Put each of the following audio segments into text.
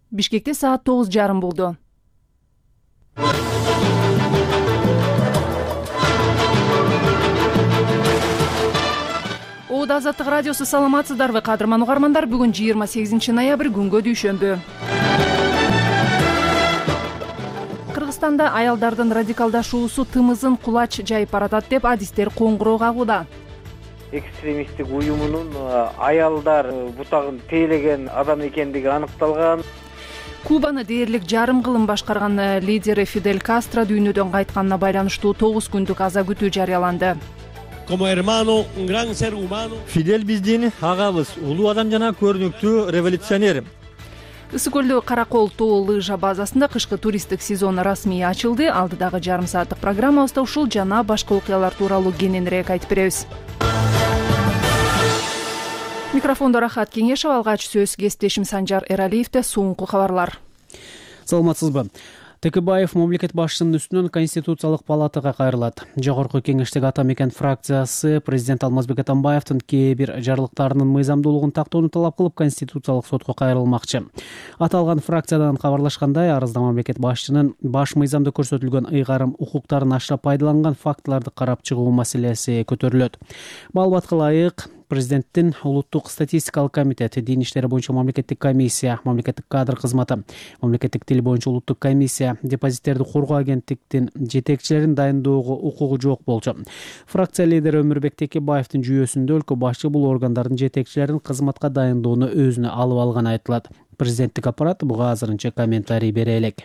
Бишкекте саат 9:30 болду. Ода Азаттык радиосу, саламатсыздарбы кадырман угармандар? Бүгүн 28 ноябрь, күнгө дүйшөмбү. Кыргызстанда аялдардын радикалдашуусу тымызын кулач жайып баратат деп адистер коңгуроо кагууда. Экстремисттик уюмунун аялдар бутагын тейлеген адам экендиги аныкталган. Кубаны дээрлик жарым кылым башкарган лидери Фидель Кастро дүйнөдөн кайтканына байланыштуу 9 күндүк аза күтүү жарыяланды. Фидель биздин агабыз, улуу адам жана көрүнүктүү революционер. Ысык көлдө Каракол тоо лыжа базасында кышкы туристтик сезон расмий ачылды. Алдыдагы жарым сааттык программабызда ушул жана башка окуялар тууралуу кененирээк айтып беребиз. Микрофондо Рахат Кеңешов, алгач сөз кесиптешим Санжар Эралиевде. Соңку кабарлар. Саламатсызбы. Текебаев мамлекет башчысынын үстүнөн Конституциялык палатага кайрылат. Жогорку кеңештеги ата мекен фракциясы президент Алмазбек Атамбаевдин кээ бир жарлыктарынын мыйзамдуулугун тактоону талап кылып Конституциялык сотко кайрылмакчы. Аталган фракциядан кабарлашкандай, арызда мамлекет башчынын баш мыйзамда көрсөтүлгөн ыйгарым укуктарын ашыра пайдаланган фактыларды карап чыгуу маселеси көтөрүлөт. Маалыматка ылайык, президенттин улуттук статистикалык комитети, дин иштери боюнча мамлекеттик комиссия, мамлекеттик кадр кызматы, мамлекеттик тил боюнча улуттук комиссия, депозиттерди коргоо агенттиктин жетекчилерин дайындоого укугу жок болчу. Фракция лидери Өмүрбек Текебаевдин жүйөсүндө өлкө башчы бул органдардын жетекчилерин кызматка дайындоону өзүнө алып алганы айтылат. Президенттик аппарат буга азырынча комментарий бере элек.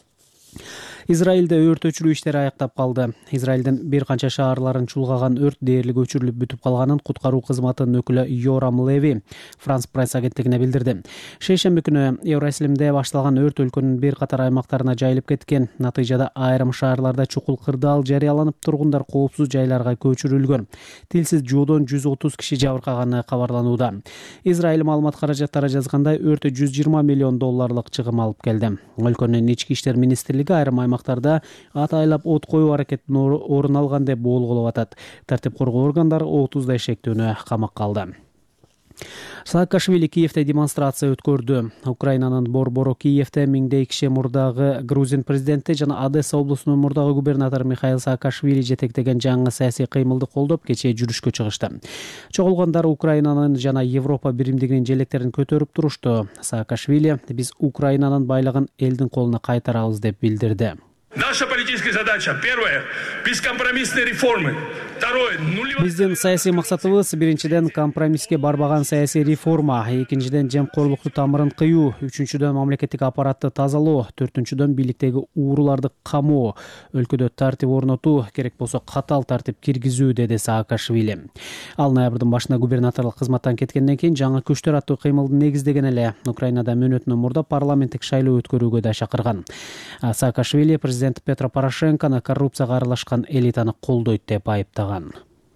Израилде өрт өчүрүү иштери аяктап калды. Израилдин бир канча шаарларын чулгаган өрт дээрлик өчүрүлүп бүтүп калганын куткаруу кызматынын өкүлү Йорам Леви Франс пресс агенттигине билдирди. Шейшемби күнү Евросилимде башталган өрт өлкөнүн бир катар аймактарына жайылып кеткен. Натыйжада айрым шаарларда чукул кырдаал жарыяланып, тургундар коопсуз жайларга көчүрүлгөн. Тилсиз жуудон 130 киши жабыркаганы кабарланууда. Израиль маалымат каражаттары жазгандай, өрт $120 миллион чыгым алып келди. Өлкөнүн ички иштер министрлиги айрым аймактарда атайлап от коюу аракетин орун алган деп болгулап атат. Тартип коргоо органдары 30 шектүүнү камакка алды. Саакашвили Киевде демонстрация өткөрдү. Украинанын борбору Киевде миңдей киши мурдагы грузин президенти жана Одесса облусунун мурдагы губернатору Михаил Саакашвили жетектеген жаңы саясий кыймылды колдоп кечээ жүрүшкө чыгышты. Чогулгандар Украинанын жана Европа биримдигинин желектерин көтөрүп турушту. Саакашвили «Биз Украинанын байлыгын элдин колуна кайтарабыз» деп билдирди. Наша политическая задача, первое, бескомпромиссные реформы. Второе, Биздин саясий максатыбыз биринчиден компромисске барбаган саясий реформа, экинчиден жемкорлукту тамырын кыюу, үчүнчүдөн мамлекеттик аппаратты тазалоо, төртүнчүдөн бийликтеги ууруларды камоо, өлкөдө тартип орнотуу, керек болсо катал тартип киргизүү, деди Саакашвили. Ал ноябрдын башында губернаторлук кызматтан кеткенден кийин жаңы күчтөр аттуу кыймылды негиздеген эле. Украинада мөөнөтүнөн мурда парламенттик шайлоо өткөрүүгө да чакырган. Саакашвили президент Петро Порошенкону коррупцияга аралашкан элитаны колдойт деп айыптаган.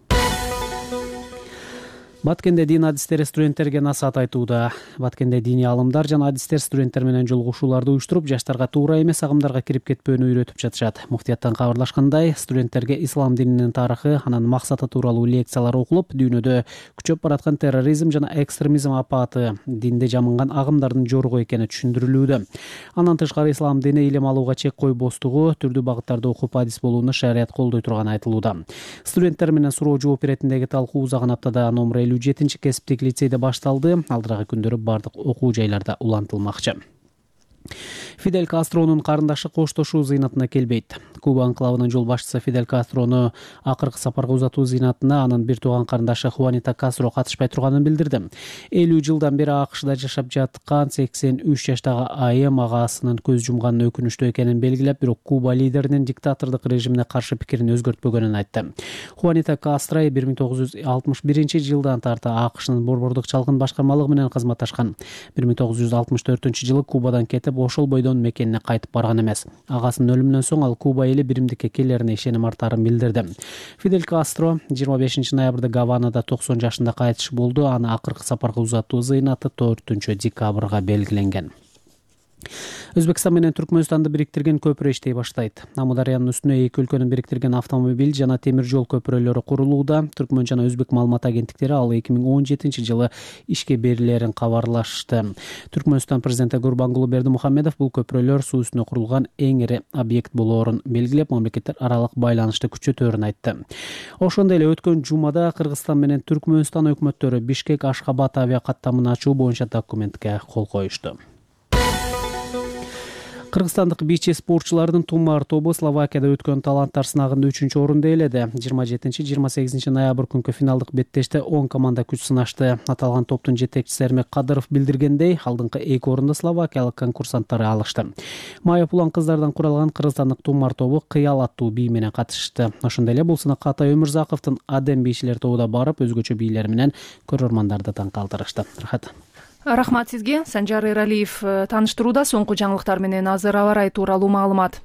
Баткенде дин адистери студенттерге насаат айтууда. Баткенде диний алымдар жана адистер студенттер менен жолугушууларды уюштуруп, жаштарга туура эмес агымдарга кирип кетпөөнү үйрөтүп жатышат. Муфтияттан кабарлашкандай, студенттерге ислам дининин тарыхы, анын максаты тууралуу лекциялар окулуп, дүйнөдө күчөп бараткан терроризм жана экстремизм апаты, динде жамынган агымдардын жоругу экени түшүндүрүлүүдө. Андан тышкары ислам дини илим алууга чек койбостугу, түрдүү багыттарда окуп адис болууну шарият колдой турганы айтылууда. Студенттер менен суроо жооп иретиндеги талкуу узаган аптада номер 57 кесиптик лицейде башталды. Алдырагы күндөрү бардык окуу жайларда улантылмакчы. Фидель Кастронун карындашы коштошуу зыйнатына келбейт. Куба анклавынын жол башчысы Фидель Кастрону акыркы сапарга узатуу зыйнатына анын бир тууган карындашы Хуанита Кастро катышпай турганын билдирди. 50 жылдан бери АКШда жашап жаткан 83 жаштагы айым агасынын көз жумганын өкүнүчтүү экенин белгилеп, бирок Куба лидеринин диктатордук режимине каршы пикирин өзгөртпөгөнүн айтты. Хуанита Кастро 1961 жылдан тарта АКШнын борбордук чалгын башкармалыгы менен кызматташкан. 1964 жылы Кубадан кетип, ошол бойдон мекенине кайтып барган эмес. Агасынын өлүмүнөн соң ал Куба эли биримдикке келерине ишеним артарын билдирди. Фидель Кастро 25 ноябрда Гаванада 90 жашында кайтыш болду. Аны акыркы сапарга узатуу зыйнаты 4 декабрга белгиленген. Өзбекстан менен Түркмөнстанды бириктирген көпүрө иштей баштайт. Амударыянын үстүнө эки өлкөнү бириктирген автомобиль жана темир жол көпүрөлөрү курулууда. Түркмөн жана Өзбек маалымат агенттиктери ал 2017 жылы ишке берилерин кабарлашты. Түркмөнстан президенти Гурбангулы Бердимухамедов бул көпүрөлөр суу үстүнө курулган эң ири объект болоорун белгилеп, мамлекеттер аралык байланышты күчөтөөрүн айтты. Ошондой эле өткөн жумада Кыргызстан менен Түркмөнстан өкмөттөрү Бишкек-Ашхабад авиа каттамын ачуу боюнча документке кол коюшту. Кыргызстандык бийчи спортчулардын Тумар тобу Словакияда өткөн таланттар сынагында 3-орунду ээледи. 27-28 ноябрь күнкү финалдык беттеште 10 команда күч сынашты. Аталган топтун жетекчиси Эрмек Кадыров билдиргендей, алдыңкы 2 орунду словакиялык конкурсанттар алышты. Майып улан кыздардан куралган кыргызстандык Тумар тобу кыял аттуу бий менен катышты. Ошондой эле бул сынакка Атай Өмүрзаковдун Адем бийчилер тобу да барып, өзгөчө бийлер менен көрөрмандарды таң калтырышты. Рахмат сизге. Санжар Эралиев тааныштырууда соңку жаңылыктар менен азыр аба ырайы тууралуу маалымат.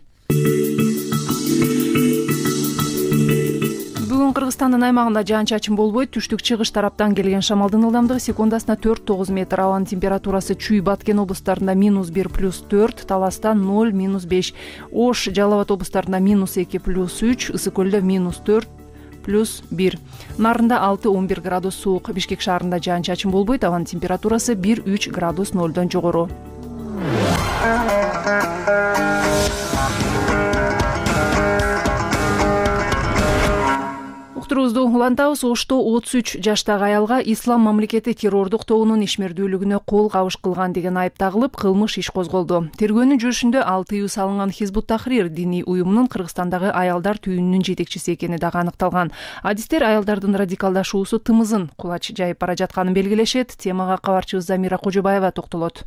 Бүгүн Кыргызстандын аймагында жаан-чачын болбойт. Түштүк-чыгыш тараптан келген шамалдын ылдамдыгы секундасына 4-9 метр. Абанын температурасы Чүй, Баткен облустарында -1+4, Таласта 0-5, Ош, Жалал Абад облустарында -2+3, Ысык көлдө -4+1. Нарында 6-11 градус суук. Бишкек шаарында жаан-чачын болбойт. Абанын температурасы 1-3 градус 0дон жогору. Уктуруубузду улантабыз. Ошто 33 жаштагы аялга Ислам мамлекети террордук тобунун ишмердүүлүгүнө кол кабыш кылган деген айып тагылып, кылмыш иш козголду. Тергөөнүн жүрүшүндө ал тыюу салынган Хизбут Тахрир диний уюмунун Кыргызстандагы аялдар түйүнүнүн жетекчиси экени дагы аныкталган. Адистер аялдардын радикалдашуусу тымызын кулач жайып бара жатканын белгилешет. Темага кабарчыбыз Замира Кожобаева токтолот.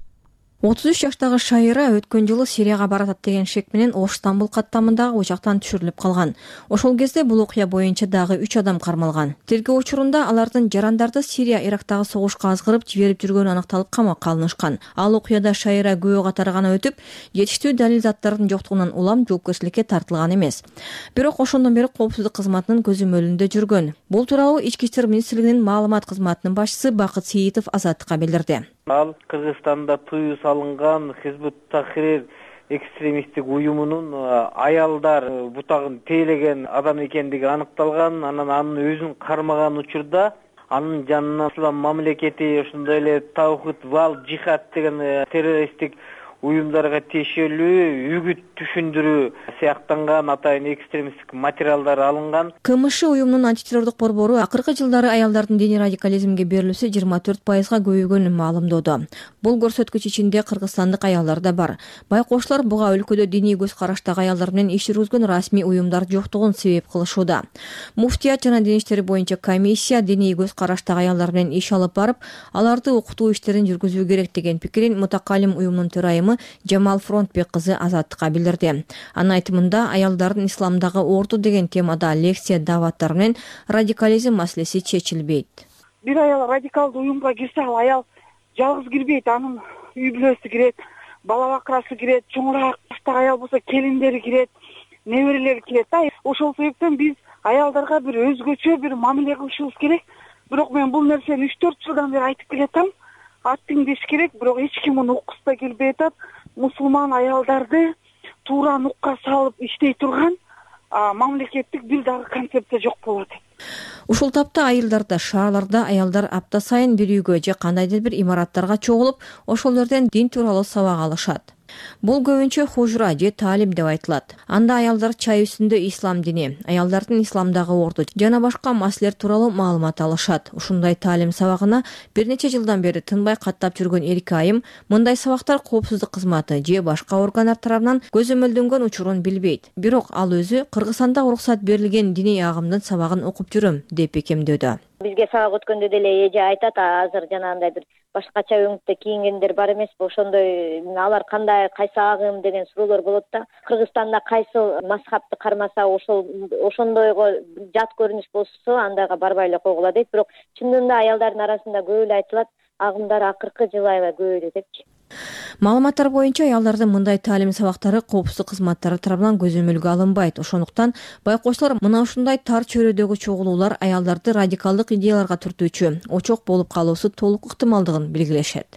33 жаштагы Шайра өткөн жылы Сирияга баратат деген шек менен Ош-Стамбул каттамындагы учактан түшүрүлүп калган. Ошол кезде бул окуя боюнча дагы 3 адам кармалган. Тергөө учурунда алардын жарандарды Сирия, Ирактагы согушка азгырып жиберип жүргөнү аныкталып камакка алынышкан. Ал окуяда Шайра күбө катары гана өтүп, жетиштүү далил заттардын жоктугунан улам жоопкерчиликке тартылган эмес. Бирок ошондон бери коопсуздук кызматынын көзөмөлүндө жүргөн. Бул тууралуу Ички иштер министрлигинин маалымат кызматынын башчысы Бакыт Сейитов Азаттыкка билдирди. Ал Кыргызстанда тыюу салынган Хизбут Тахрир экстремисттик уюмунун аялдар бутагын тейлеген адам экендиги аныкталган. Анын өзүн кармаган учурда анын жанына Ислам мамлекети, ошондой эле Таухид вал жихад деген террористтик уюмдарга тиешелүү үгүт түшүндүрүү сыяктанган атайын экстремисттик материалдар алынган. КМШ уюмунун антитеррордук борбору акыркы жылдары аялдардын диний радикализмге берилүүсү 24%га көбөйгөнүн маалымдоодо. Бул көрсөткүч ичинде кыргызстандык аялдар да бар. Байкоштор буга өлкөдө диний көз караштагы аялдар менен иш жүргүзгөн расмий уюмдар жоктугун себеп кылышууда. Муфтият жана дин иштери боюнча комиссия диний көз караштагы аялдар менен иш алып барып, аларды окутуу иштерин жүргүзүү керек деген пикирин мутакалим уюмунун төрайымы Жамал Фронтбек кызы Азаттыкка билдирди. Анын айтымында аялдардын исламдагы орду деген темада лекция даваттар менен радикализм маселеси чечилбейт. Бир аял радикалдуу уюмга кирсе, ал аял жалгыз кирбейт, анын үй бүлөсү кирет, бала бакырасы кирет, чоңураак жаштагы аял болсо келиндери кирет, неберелери кирет. Ошол себептен биз аялдарга бир өзгөчө бир мамиле кылышыбыз керек. Бирок мен бул нерсени 3-4 жылдан бери айтып келатам. Аттың деш керек, бирок эч ким муну уккусы да келбей атат. Мусулман аялдарды туура нукка салып иштей турган мамлекеттик бир дагы концепция жок болот. Ушул тапта айылдарда, шаарларда аялдар апта сайын бир үйгө же кандайдыр бир имараттарга чогулуп, ошол жерден дин тууралуу сабак алышат. Бул көбүнчө хужура же таалим деп айтылат. Анда аялдар чай үстүндө ислам дини, аялдардын исламдагы орду жана башка маселелер тууралуу маалымат алышат. Ушундай таалим сабагына бир нече жылдан бери тынбай каттап жүргөн Эрик Айым мындай сабактар коопсуздук кызматы же башка органдар тарабынан көзөмөлдөнгөн учурун билбейт. Бирок ал өзү Кыргызстанда уруксат берилген диний агымдын сабагын окуп жүрөм деп бекемдөдү. Бизге сабак өткөндө деле эже айтат, азыр жанагындай бир башкача өңүттө кийингендер бар эмеспи, ошондой алар кандай, кайсы агым деген суроолор болот да. Кыргызстанда кайсы мазхабты кармаса, ошондойго жат көрүнүш болсо, андайга барбай эле койгула дейт. Бирок чындыгында аялдардын арасында көп эле айтылат, агымдар акыркы жыл аябай көбөйдү депчи. Маалыматтар боюнча аялдардын мындай таалим сабактары коопсуздук кызматтары тарабынан көзөмөлгө алынбайт. Ошондуктан байкочлор мына ушундай тар чөйрөдөгү чогулуулар аялдарды радикалдык идеяларга түртүүчү очок болуп калуусу толук ыктымалдыгын белгилешет.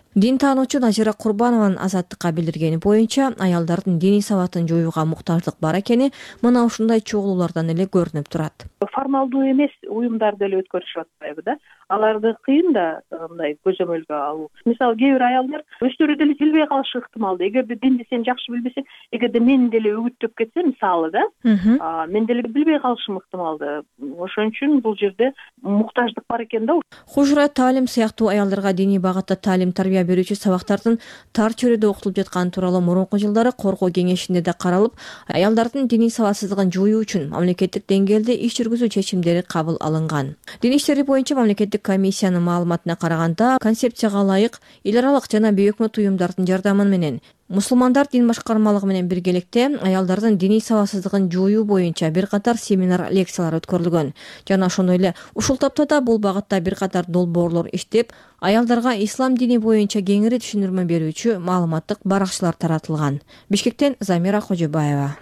Дин таануучу Назира Курбанованын Азаттыкка билдиргени боюнча, аялдардын диний сабатын жоюуга муктаждык бар экени мына ушундай чогулуулардан эле көрүнүп турат. Формалдуу эмес уюмдар деле өткөрүшүп атпайбы да. Аларды кыйын да мындай көзөмөлгө алуу. Мисалы кээ бир аялдар өздөрү деле билбей калышы ыктымал. Эгерде динди сен жакшы билбесең, эгерде мен деле үгүттөп кетсем, мисалы да, мен деле билбей калышым ыктымал да. Ошон үчүн бул жерде муктаждык бар экен да. Хужра таалим сыяктуу аялдарга диний багытта таалим тарбия берүүчү сабактардын тар чөйрөдө окутулуп жатканы тууралуу мурунку жылдары коргоо кеңешинде да каралып, аялдардын диний сабатсыздыгын жоюу үчүн мамлекеттик деңгээлде иш жүргүзүү чечимдери кабыл алынган. Дин иштери боюнча мамлекеттик комиссиянын маалыматына караганда, концепцияга ылайык эл аралык жана бейөкмөт уюмдардын жардамы менен мусулмандар дин башкармалыгы менен биргеликте аялдардын диний сабатсыздыгын жоюу боюнча бир катар семинар, лекциялар өткөрүлгөн. Жана ошондой эле ушул тапта да бул багытта бир катар долбоорлор иштеп, аялдарга ислам дини боюнча кеңири түшүндүрмө берүүчү маалыматтык баракчалар таратылган. Бишкектен Замира Кожобаева.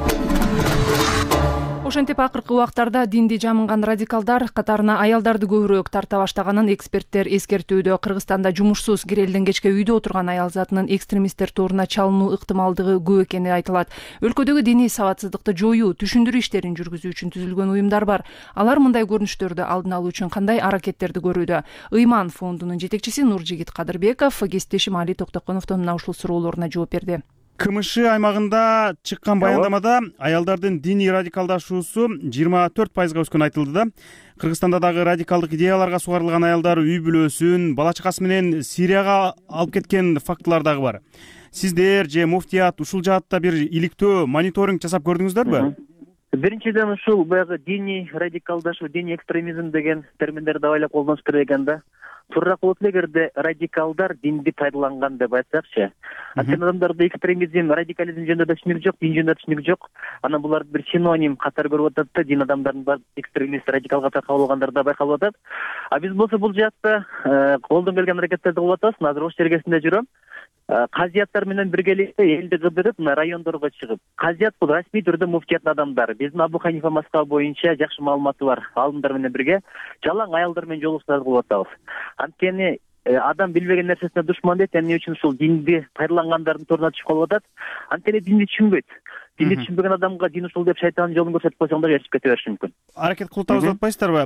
Ошентип акыркы убактарда динди жамынган радикалдар катарына аялдарды көбүрөөк тарта баштаганын эксперттер эскертүүдө. Кыргызстанда жумушсуз кирелден кечке үйдө отурган аял затынын экстремисттер торуна чалынуу ыктымалдыгы көп экени айтылат. Өлкөдөгү диний сабатсыздыкты жоюу, түшүндүрүү иштерин жүргүзүү үчүн түзүлгөн уюмдар бар. Алар мындай көрүнүштөрдү алдын алуу үчүн кандай аракеттерди көрүүдө? Ыйман фондунун жетекчиси Нуржигит Кадырбеков кесиптешим Али Токтоконовдун мына ушул суроолоруна жооп берди. КМШ аймагында чыккан баяндамада аялдардын диний радикалдашуусу 24%га өскөнү айтылды да. Кыргызстанда дагы радикалдык идеяларга сугарылган аялдар үй бүлөсүн, бала чакасы менен Сирияга алып кеткен фактылар дагы бар. Сиздер же муфтият ушул жаатта бир иликтөө мониторинг жасап көрдүңүздөрбү? Биринчиден ушул баягы диний радикалдашуу, диний экстремизм деген терминдерди абайлап колдонуш керек экен да. Туураак болот эле эгерде радикалдар динди пайдаланган деп айтсакчы. Анткени адамдарда экстремизм, радикализм жөнүндө түшүнүк жок, дин жөнүндө түшүнүк жок. Анан буларды бир синоним катары көрүп атат да, дин адамдардын бар экстремист, радикал катары кабыл алгандар да байкалып атат. А биз болсо бул жаатта колдон келген аракеттерди кылып атабыз. Азыр Ош чергесинде жүрөм. Казияттар менен биргеликте элди кыдырып, райондорго чыгып. Казият бул расмий түрдө муфтияттын адамдары. Биздин Абу Ханифа мазхабы боюнча жакшы маалыматы бар алымдар менен бирге жалаң аялдар менен жолугушууларды кылып атабыз. Анткени адам билбеген нерсесине душман дейт, эмне үчүн ушул динди пайдалангандардын торуна түшүп калып атат. Анткени динди түшүнбөйт. Динди түшүнбөгөн адамга дин ушул деп шайтандын жолун көрсөтүп койсоң да ээрчип кете бериши мүмкүн. Аракет кылып атабыз деп атпайсыздарбы?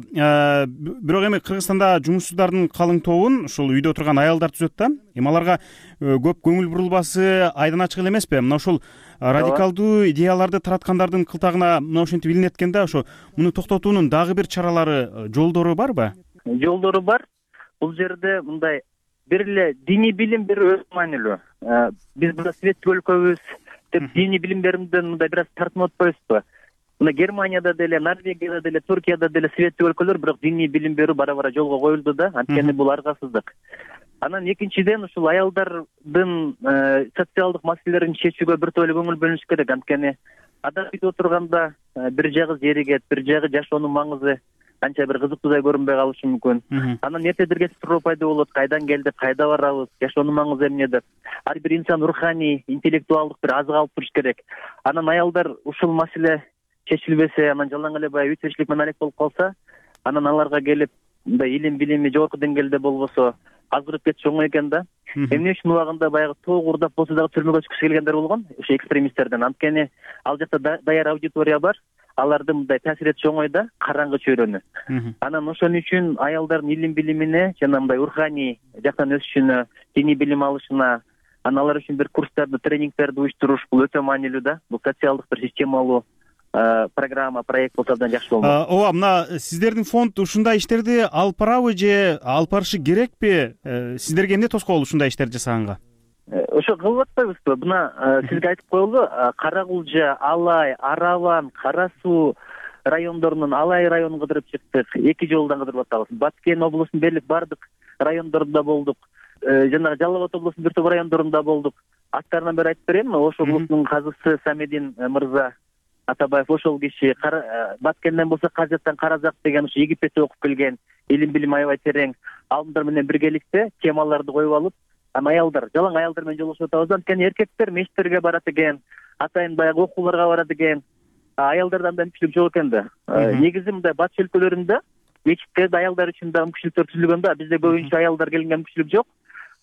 Бирок эми Кыргызстанда жумушсуздардын калың тобун ушул үйдө отурган аялдар түзөт да. Эми аларга көп көңүл бурулбасы айдан ачык эле эмеспи? Мына ушул радикалдуу идеяларды тараткандардын кылтагына мына ошентип илинет экен да, ошо муну токтотуунун дагы бир чаралары, жолдору барбы? Жолдору бар. Бул жерде мындай бир эле диний билим бир өз маанилүү. Биз мына светтик өлкөбүз деп диний билимдерден мындай бир аз тартынып атпайбызбы? Мына Германияда деле, Норвегияда деле, Туркияда деле светтик өлкөлөр, бирок диний билим берүү бара-бара жолго коюлду да. Анткени бул аргасыздык. Анан экинчиден ушул аялдардын социалдык маселелерин чечүүгө бир эле көңүл бөлүнүш керек. Анткени адам үйдө отурганда бир жагы зеригет, бир жагы жашоонун маңызы канча бир кызыктуудай көрүнбөй калышы мүмкүн. Анан эртедирге суроо пайда болот, кайдан келдик, кайда барабыз, жашоонун маңызы эмне деп. Ар бир инсан руханий, интеллектуалдык бир азык алып туруш керек. Анан аялдар ушул маселе чечилбесе, анан жалаң эле баягы үй тиричилик менен алек болуп калса, анан аларга келип мындай илим билими жогорку деңгээлде болбосо азгырып кетиши оңой экен да. Эмне үчүн убагында баягы тоо курдап болсо дагы түрмөгө чыккысы келгендер болгон, ошо экстремисттерден. Анткени ал жакта даяр аудитория бар. Аларды мындай таасир этиши оңой да, караңгы чөйрөнү. Анан ошон үчүн аялдардын илим билимине жана мындай руханий жактан өсүшүнө, диний билим алышына, анан алар үчүн бир курстарды, тренингтерди уюштуруш бул өтө маанилүү да. Бул социалдык бир системалуу программа, проект болсо абдан жакшы болмок. Ооба, мына сиздердин фонд ушундай иштерди алып барабы же алып барышы керекпи? Сиздерге эмне тоскоол ушундай иштерди жасаганга? Ошо кылып атпайбызбы? Мына сизге айтып коелу, Кара Кулжа, Алай, Араван, Кара Суу райондорунун Алай районун кыдырып чыктык. 2 жолдон кыдырып атабыз. Баткен облусунун берлик бардык райондорунда болдук. Жана Жалал Абад облусунун бир топ райондорунда болдук. Аттарынан бери айтып берейинби? Ош облусунун казысы Самедин мырза Атабаев ошол киши, Баткенден болсо Казяттан Каразак деген ушу Египетте окуп келген, илим билим аябай терең алымдар менен биргеликте темаларды коюп алып, аялдар, жалаң аялдар менен жолугушуп атабыз. Анткени эркектер мечиттерге барат экен, атайын баягы окууларга барат экен, аялдарда андай мүмкүнчүлүк жок экен да. Негизи мындай батыш өлкөлөрүндө мечиттерде аялдар үчүн да мүмкүнчүлүктөр түзүлгөн да, бизде көбүнчө аялдар келген мүмкүнчүлүк жок.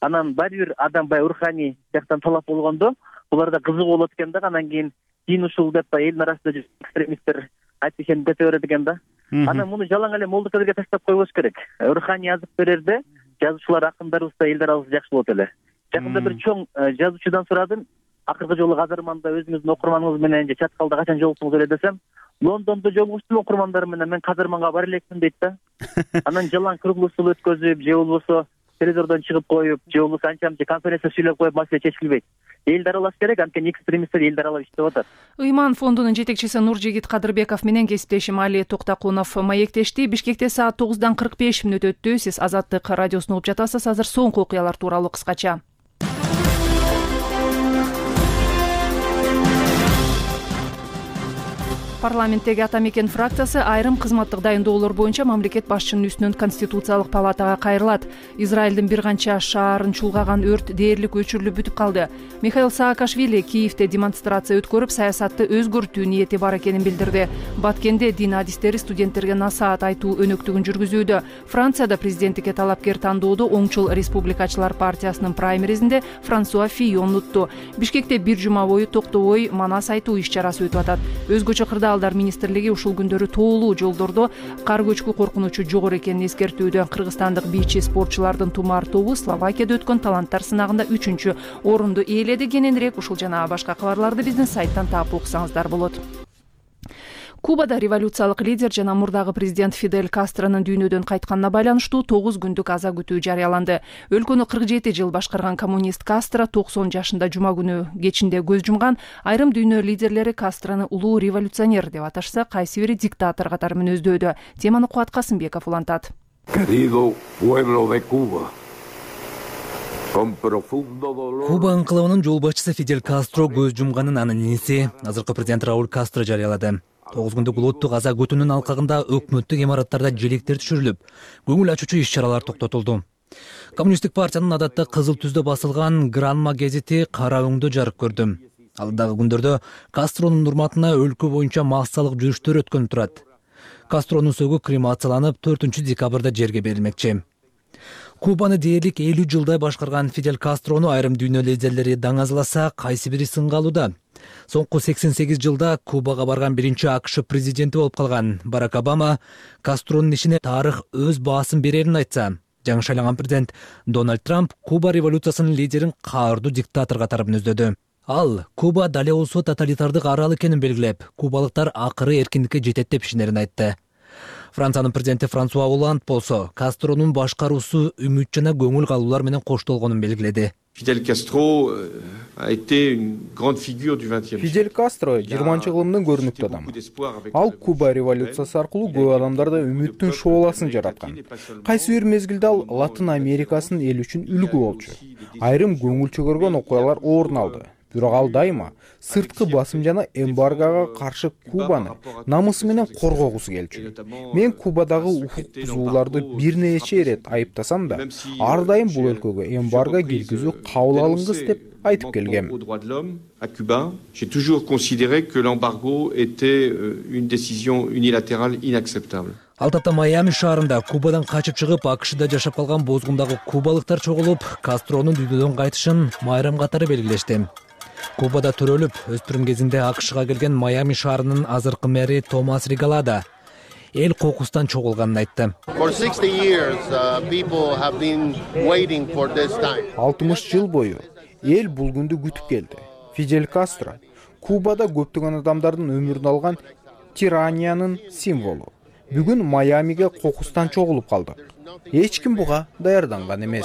Анан баары бир адам баягы руханий жактан талап болгондо буларда кызык болот экен да. Анан кийин дин ушул деп элдин арасында экстремисттер айтып кете берет экен да. Анан муну жалаң эле молдокерге таштап койбош керек. Руханий жазып берерде жазуучулар, акындарыбыз да элдер арабыз жакшы болот эле. Жакында бир чоң жазуучудан сурадым. Акыркы жолу Кадырманда өзүңүздүн окурманыңыз менен же чаткалда качан жолуктуңуз эле десем, Лондондо жолугуштум окурмандарым менен, мен Кадырманга бара элекмин дейт да. Анан жалаң круглый стол өткөзүп, же болбосо телевизордон чыгып коюп, же болбосо анча-мынча конференция сүйлөп коюп маселе чечилбейт. Элди аралаш керек, анткени экстремисттер элди аралап иштеп атат. Ыйман фондунун жетекчиси Нуржигит Кадырбеков менен кесиптешим Али Токтакунов маектешти. Бишкекте саат 9:45 өттү. Сиз Азаттык радиосун угуп жатасыз. Азыр соңку окуялар тууралуу кыскача. Парламенттеги Ата мекен фракциясы айрым кызматтык дайындоолор боюнча мамлекет башчынын үстүнөн Конституциялык палатага кайрылат. Израилдин бир канча шаарын чулгаган өрт дээрлик өчүрүлүп бүтүп калды. Михаил Саакашвили Киевде демонстрация өткөрүп, саясатты өзгөртүү ниети бар экенин билдирди. Баткенде дин адистери студенттерге насаат айтуу өнөктүгүн жүргүзүүдө. Францияда президенттикке талапкер тандоодо оңчул Республикачылар партиясынын праймеризинде Франсуа Фийон утту. Бишкекте бир жума бою токтобой манас айтуу иш-чарасы өтүп атат. Өзгөчө Кырдаалдар министрлиги ушул күндөрү тоолуу жолдордо кар көчкү коркунучу жогору экенин эскертүүдө. Кыргызстандык бийчи спортчулардын тумар тобу Словакияда өткөн таланттар сынагында 3-чү орунду ээледи. Кененирээк ушул жана башка кабарларды биздин сайттан таап окусаңыздар болот. Кубада революциялык лидер жана мурдагы президент Фидель Кастронун дүйнөдөн кайтканына байланыштуу 9 күндүк аза күтүү жарыяланды. Өлкөнү 47 жыл башкарган коммунист Кастро 90 жашында жума күнү кечинде көз жумган. Айрым дүйнө лидерлери Кастрону улуу революционер деп аташса, кайсы бири диктатор катары мүнөздөөдө. Теманы Кубат Касымбеков улантат. Querido pueblo de Cuba. Куба ыңкылабынын жол башчысы Фидель Кастро көз жумганын анын иниси, азыркы президент Рауль Кастро жарыялады. 9 күндүк улуттук аза күтүүнүн алкагында өкмөттүк имараттарда желектер түшүрүлүп, көңүл ачуучу иш-чаралар токтотулду. Коммунисттик партиянын адатта кызыл түздө басылган Гранма гезити кара өңдө жарык көрдү. Алдагы күндөрдө Кастронун урматына өлкө боюнча массалык жүрүштөр өткөн турат. Кастронун сөөгү кремацияланып 4 декабрда жерге берилмекчи. Кубаны дээрлик 50 жылдай башкарган Фидель Кастрону айрым дүйнө лидерлери даңазаласа, кайсы бири сынга алууда. Соңку 88 жылда Кубага барган биринчи АКШ президенти болуп калган Барак Обама Кастронун ишине тарых өз баасын берерин айтса, жаңы шайланган президент Дональд Трамп Куба революциясынын лидерин каардуу диктатор катары мүнөздөдү. Ал Куба дале болсо тоталитардык арал экенин белгилеп, кубалыктар акыры эркиндикке жетет деп ишенерин айтты. Франциянын президенти Франсуа Оланд болсо Кастронун башкаруусу үмүт жана көңүл калуулар менен коштолгонун белгиледи. Фидель Кастро a été une grande figure du 20e siècle. Фидель Кастро 20-кылымдын көрүнүктүү адам. Ал Куба революциясы аркылуу көп адамдарда үмүттүн шооласын жараткан. Кайсы бир мезгилде ал Латын Америкасынын эл үчүн үлгү болчу. Айрым көңүл чөгөргөн окуялар орун алды. Бирок ал дайыма сырткы басым жана эмбаргага каршы Кубаны намысы менен коргогусу келчү. Мен Кубадагы укук бузууларды бир нече ирет айыптасам да, ар дайым бул өлкөгө эмбарго киргизүү кабыл алынгыс деп айтып келгем. À Cuba, j'ai toujours considéré que l'embargo était une décision unilatérale inacceptable. Алтата Майами шаарында Кубадан качып чыгып, АКШда жашап калган бозгундагы кубалыктар чогулуп, Кастронун дүйнөдөн кайтышын майрам катары белгилешти. Кубада төрөлүп, өспүрүм кезинде АКШга келген Майами шаарынын азыркы мэри Томас Ригалада эл кокустан чогулганын айтты. 60 жыл бою эл бул күндү күтүп келди. Фидель Кастро Кубада көптөгөн адамдардын өмүрүн алган тираниянын символу. Бүгүн Майамиге кокустан чогулуп калдык. Эч ким буга даярданган эмес.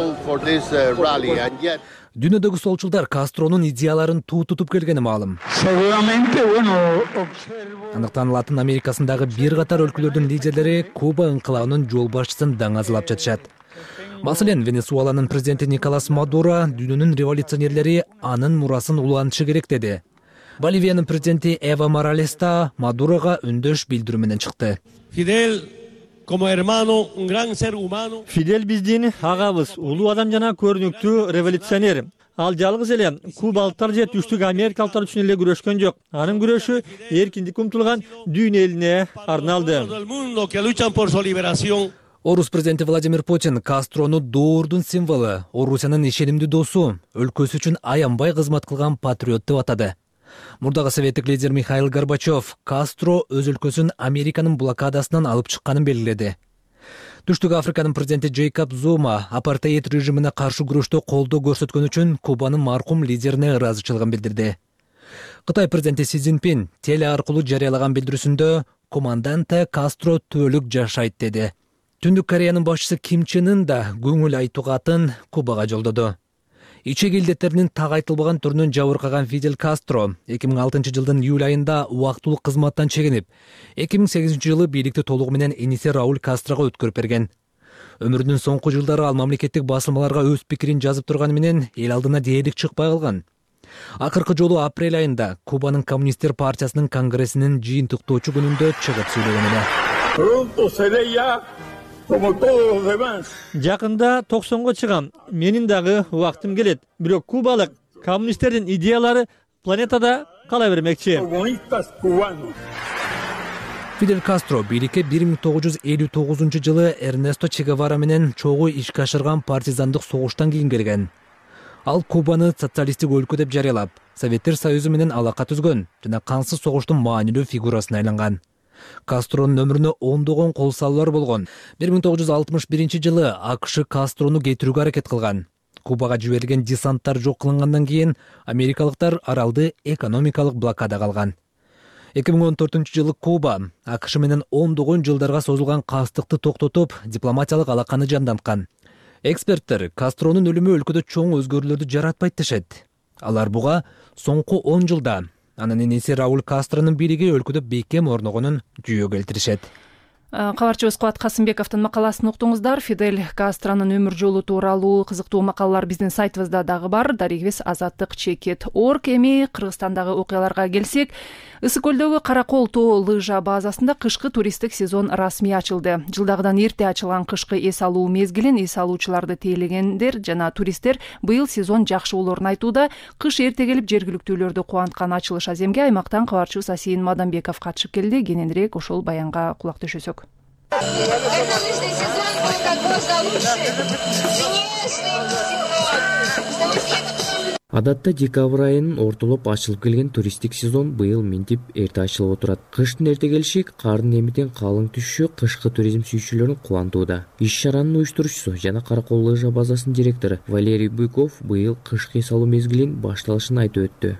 Дүйнөдөгү солчулдар Кастронун идеяларын туу тутуп келгени маалым. Андыктан Латын Америкасындагы бир катар өлкөлөрдүн лидерлери Куба ыңкылабынын жол башчысын даңазалап жатышат. Маселен, Венесуэланын президенти Николас Мадуро дүйнөнүн революционерлери анын мурасын улантышы керек деди. Боливиянын президенти Эва Моралес да Мадурога үндөш билдирүү менен чыкты. Фидель биздин агабыз, улуу адам жана көрүнүктүү революционер. Ал жалгыз эле кубалыктар же түштүк америкалыктар үчүн эле күрөшкөн жок. Анын күрөшү эркиндикке умтулган дүйнө элине арналды. Орус президенти Владимир Путин Кастрону доордун символу, Орусиянын ишенимдүү досу, өлкөсү үчүн аянбай кызмат кылган патриот деп атады. Мурдагы советтик лидер Михаил Горбачев Кастро өз өлкөсүн Американын блокадасынан алып чыкканын белгиледи. Түштүк Африканын президенти Джейкоб Зума апартеид режимине каршы күрөштө колдоо көрсөткөн үчүн Кубанын маркум лидерине ыраазычылыгын билдирди. Кытай президенти Си Цзиньпин теле аркылуу жарыялаган билдирүүсүндө команданте Кастро түбөлүк жашайт деди. Түндүк Кореянын башчысы Ким Чен Ын да көңүл айтууга атын Кубага жолдоду. Ичек элдеттеринин так айтылбаган түрүнөн жабыркаган Фидель Кастро 2006 жылдын июль айында убактылуу кызматтан чегинип, 2008 жылы бийликти толугу менен иниси Рауль Кастрого өткөрүп берген. Өмүрүнүн соңку жылдары ал мамлекеттик басылмаларга өз пикирин жазып турганы менен эл алдына дээрлик чыкпай калган. Акыркы жолу апрель айында Кубанын коммунисттер партиясынын конгрессинин жыйынтыктоочу күнүндө чыгып сүйлөгөн эле. Жакында 90го чыгам. Менин дагы убактым келет. Бирок кубалык коммунисттердин идеялары планетада кала бермекчи. Фидель Кастро бийликке 1959 жылы Эрнесто Че Гевара менен чогуу ишке ашырган партизандык согуштан кийин келген. Ал Кубаны социалисттик өлкө деп жарыялап, Советтер Союзу менен алака түзгөн жана кансыз согуштун маанилүү фигурасына айланган. Кастронун өмүрүнө ондогон кол салуулар болгон. 1961 жылы АКШ Кастрону кетирүүгө аракет кылган. Кубага жиберилген десанттар жок кылынгандан кийин америкалыктар аралды экономикалык блокадага алган. 2014 жылы Куба АКШ менен ондогон жылдарга созулган кастыкты токтотуп, дипломатиялык алаканы жанданткан. Эксперттер Кастронун өлүмү өлкөдө чоң өзгөрүүлөрдү жаратпайт дешет. Алар буга соңку 10 жылда анын иниси Рауль Кастронун бийлиги өлкөдө бекем орногонун жүйө келтиришет. Кабарчыбыз Кубат Касымбековдун макаласын уктуңуздар. Фидель Кастронун өмүр жолу тууралуу кызыктуу макалалар биздин сайтыбызда дагы бар. Дарегибиз azаттык.org. Эми Кыргызстандагы окуяларга келсек, Ысык көлдөгү Каракол тоо лыжа базасында кышкы туристтик сезон расмий ачылды. Жылдагыдан эрте ачылган кышкы эс алуу мезгилин эс алуучуларды тейлегендер жана туристтер быйыл сезон жакшы болоорун айтууда. Кыш эрте келип жергиликтүүлөрдү кубанткан ачылыш аземге аймактан кабарчыбыз Асийин Мадамбеков катышып келди. Кененирээк ошол баянга кулак төшөсөк. Адатта декабрь айынын ортолоп ачылып келген туристтик сезон быйыл минтип эрте ачылып отурат. Кыштын эрте келиши, кардын эмитен калың түшүшү кышкы туризм сүйүүчүлөрүн кубантууда. Иш-чаранын уюштуруучусу жана Каракол лыжа базасынын директору Валерий Буйков быйыл кышкы эс алуу мезгилин башталышын айтып өттү.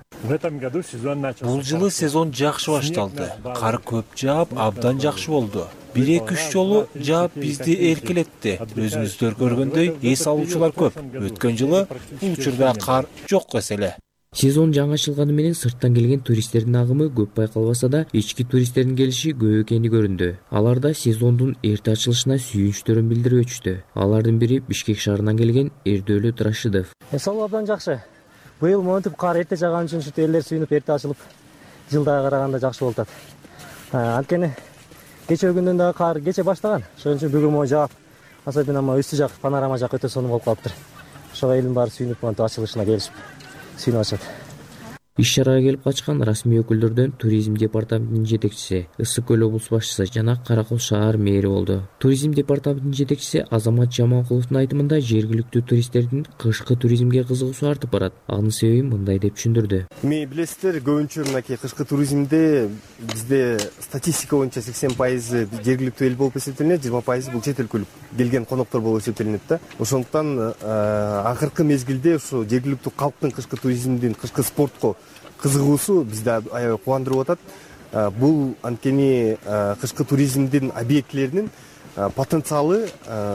Бул жылы сезон жакшы башталды. Кар көп жаап, абдан жакшы болду. 1-2 жолу жаап бизди эркелетти. Өзүңүздөр көргөндөй эс алуучулар көп. Өткөн жылы бул учурда кар жок эселе. Сезон жаңы ачылганы менен сырттан келген туристтердин агымы көп байкалбаса да, ички туристтердин келиши көп экени көрүндү. Алар да сезондун эрте ачылышына сүйүнүчтөрүн билдирип өтүштү. Алардын бири Бишкек шаарынан келген Эрдөөлөт Рашидов. Эс алуу абдан жакшы. Быйыл монтип кар эрте жааган үчүн ушинтип элдер сүйүнүп эрте ачылып, жылдага караганда жакшы болуп атат. Анткени кечээ күндөн дагы кар кечээ баштаган. Ошон үчүн бүгүн могу жаап, особенно үстү жак, панорама жак өтө сонун болуп калыптыр. Ошого элдин баары сүйүнүп монтип ачылышына келишип сүйүнүп атышат. Иш-чарага келип качкан расмий өкүлдөрдөн туризм департаментинин жетекчиси, Ысык көл облус башчысы жана Каракол шаар мэри болду. Туризм департаментинин жетекчиси Азамат Жаманкуловдун айтымында жергиликтүү туристтердин кышкы туризмге кызыгуусу артып барат. Анын себеби мындай деп түшүндүрдү. Эми билесиздер, көбүнчө мынакей кышкы туризмде бизде статистика боюнча 80% жергиликтүү эл болуп эсептелинет, 20% бул чет өлкөлүк келген коноктор болуп эсептелинет да. Ошондуктан акыркы мезгилде ушу жергиликтүү калктын кышкы туризмдин, кышкы спортко кызыгуусу бизди аябай кубандырып атат. Бул анткени кышкы туризмдин объектилеринин потенциалы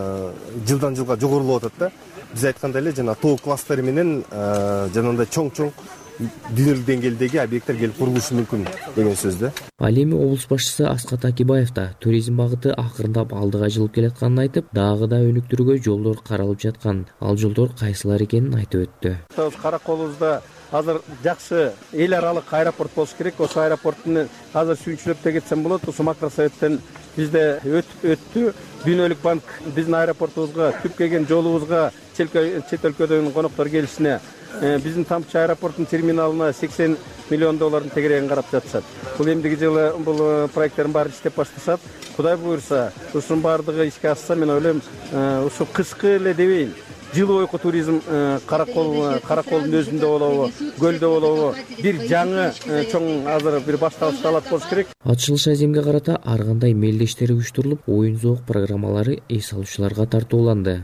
жылдан жылга жогорулуп атат да. Биз айткандай эле жана тоо класстары менен жанагындай чоң-чоң дүйнөлүк деңгээлдеги объекттер келип курулушу мүмкүн деген сөз да. Ал эми облус башчысы Аскат Акибаев да туризм багыты акырындап алдыга жылып келатканын айтып, дагы да өнүктүрүүгө жолдор каралып жаткан. Ал жолдор кайсылар экенин айтып өттү. Караколубузда азыр жакшы эл аралык аэропорт болуш керек. Ошо аэропорттун азыр сүйүнчүлөп кетсем болот. Ошо макросоветтен бизде өттү. Дүйнөлүк банк биздин аэропортубузга түп келген жолубузга чет өлкөдөн коноктор келишине, биздин Тамчы аэропорттун терминалына 80 миллион доллардың тегерегин карап жатышат. Бул эмдиги жылы бул проекттердин баары иштеп башташат. Кудай буюрса, ушунун баардыгы ишке ашса, мен ойлойм, ушу кышкы эле дебейин, жыл бойку туризм Караколдун өзүндө болобу, көлдө болобу, бир жаңы чоң азыр бир башталышты алат болуш керек. Ачылыш аземге карата ар кандай мелдештери уюштурулуп, оюн зоок программалары эс алуучуларга тартууланды.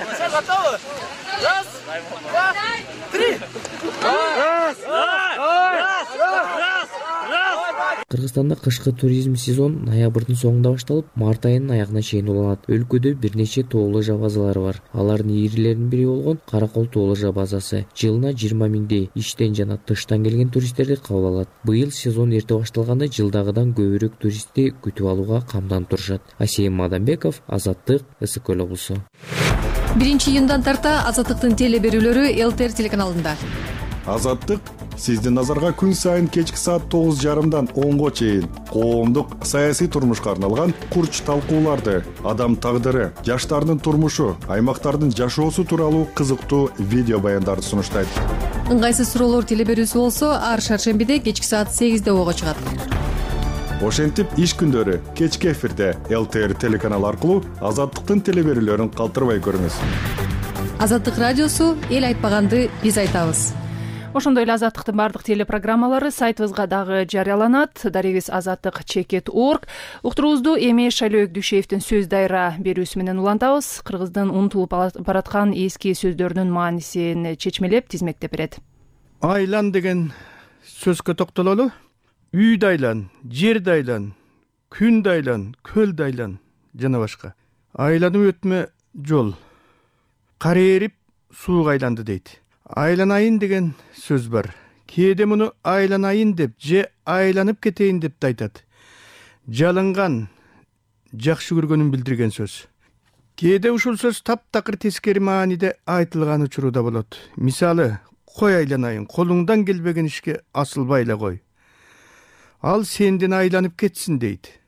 Кыргызстанда кышкы туризм сезон ноябрдын соңунда башталып, март айынын аягына чейин уланат. Өлкөдө бир нече тоолуу лыжа базалары бар. Алардын ийрилеринин бири болгон Каракол тоолуу лыжа базасы жылына 20 миңдей иштен жана тыштан келген туристтерди кабыл алат. Быйыл сезон эрте башталганда жылдагыдан көбүрөөк туристти күтүп алууга камданып турушат. Асейим Мадамбеков, Азаттык, Ысык Көл облусу. 1-июндан тарта Азаттыктын теле берүүлөрү ЛТР телеканалында. Азаттык сиздин назарга күн сайын кечки саат 9:30дан 10го чейин коомдук саясий турмушка арналган курч талкууларды, адам тагдыры, жаштардын турмушу, аймактардын жашоосу тууралуу кызыктуу видео баяндарды сунуштайт. Ыңгайсыз суроолор теле берүүсү болсо, ар шаршембиде кечки саат 8де ого чыгат. Ошентип иш күндөрү кечки эфирде ЛТР телеканалы аркылуу Азаттыктын теле берүүлөрүн калтырбай көрүңүз. Азаттык радиосу эл айтпаганды биз айтабыз. Ошондой эле Азаттыктын бардык телепрограммалары сайтыбызга дагы жарыяланат. Дарегиз azattik.org. Уктуруубузду эми Шайлоо Дүйшеевдин сөз дайра берүүсү менен улантабыз. Кыргыздын унутулуп бараткан эски сөздөрүнүн маанисин чечмелеп, тизмектеп берет. Айлан деген сөзгө токтололу. Үйдү айлан, жерди айлан, күндү айлан, көлдү айлан жана башка. Айланып өтмө жол. Кар эрип сууга айланды дейт. Айланайын деген сөз бар. Кээде муну айланайын деп же айланып кетейин деп айтат. Жалынган, жакшы көргөнүн билдирген сөз. Кээде ушул сөз таптакыр тескери мааниде айтылган учурда болот. Мисалы, кой айланайын, колуңдан келбеген ишке асылбай эле кой. Ал сенден айланып кетсин дейт.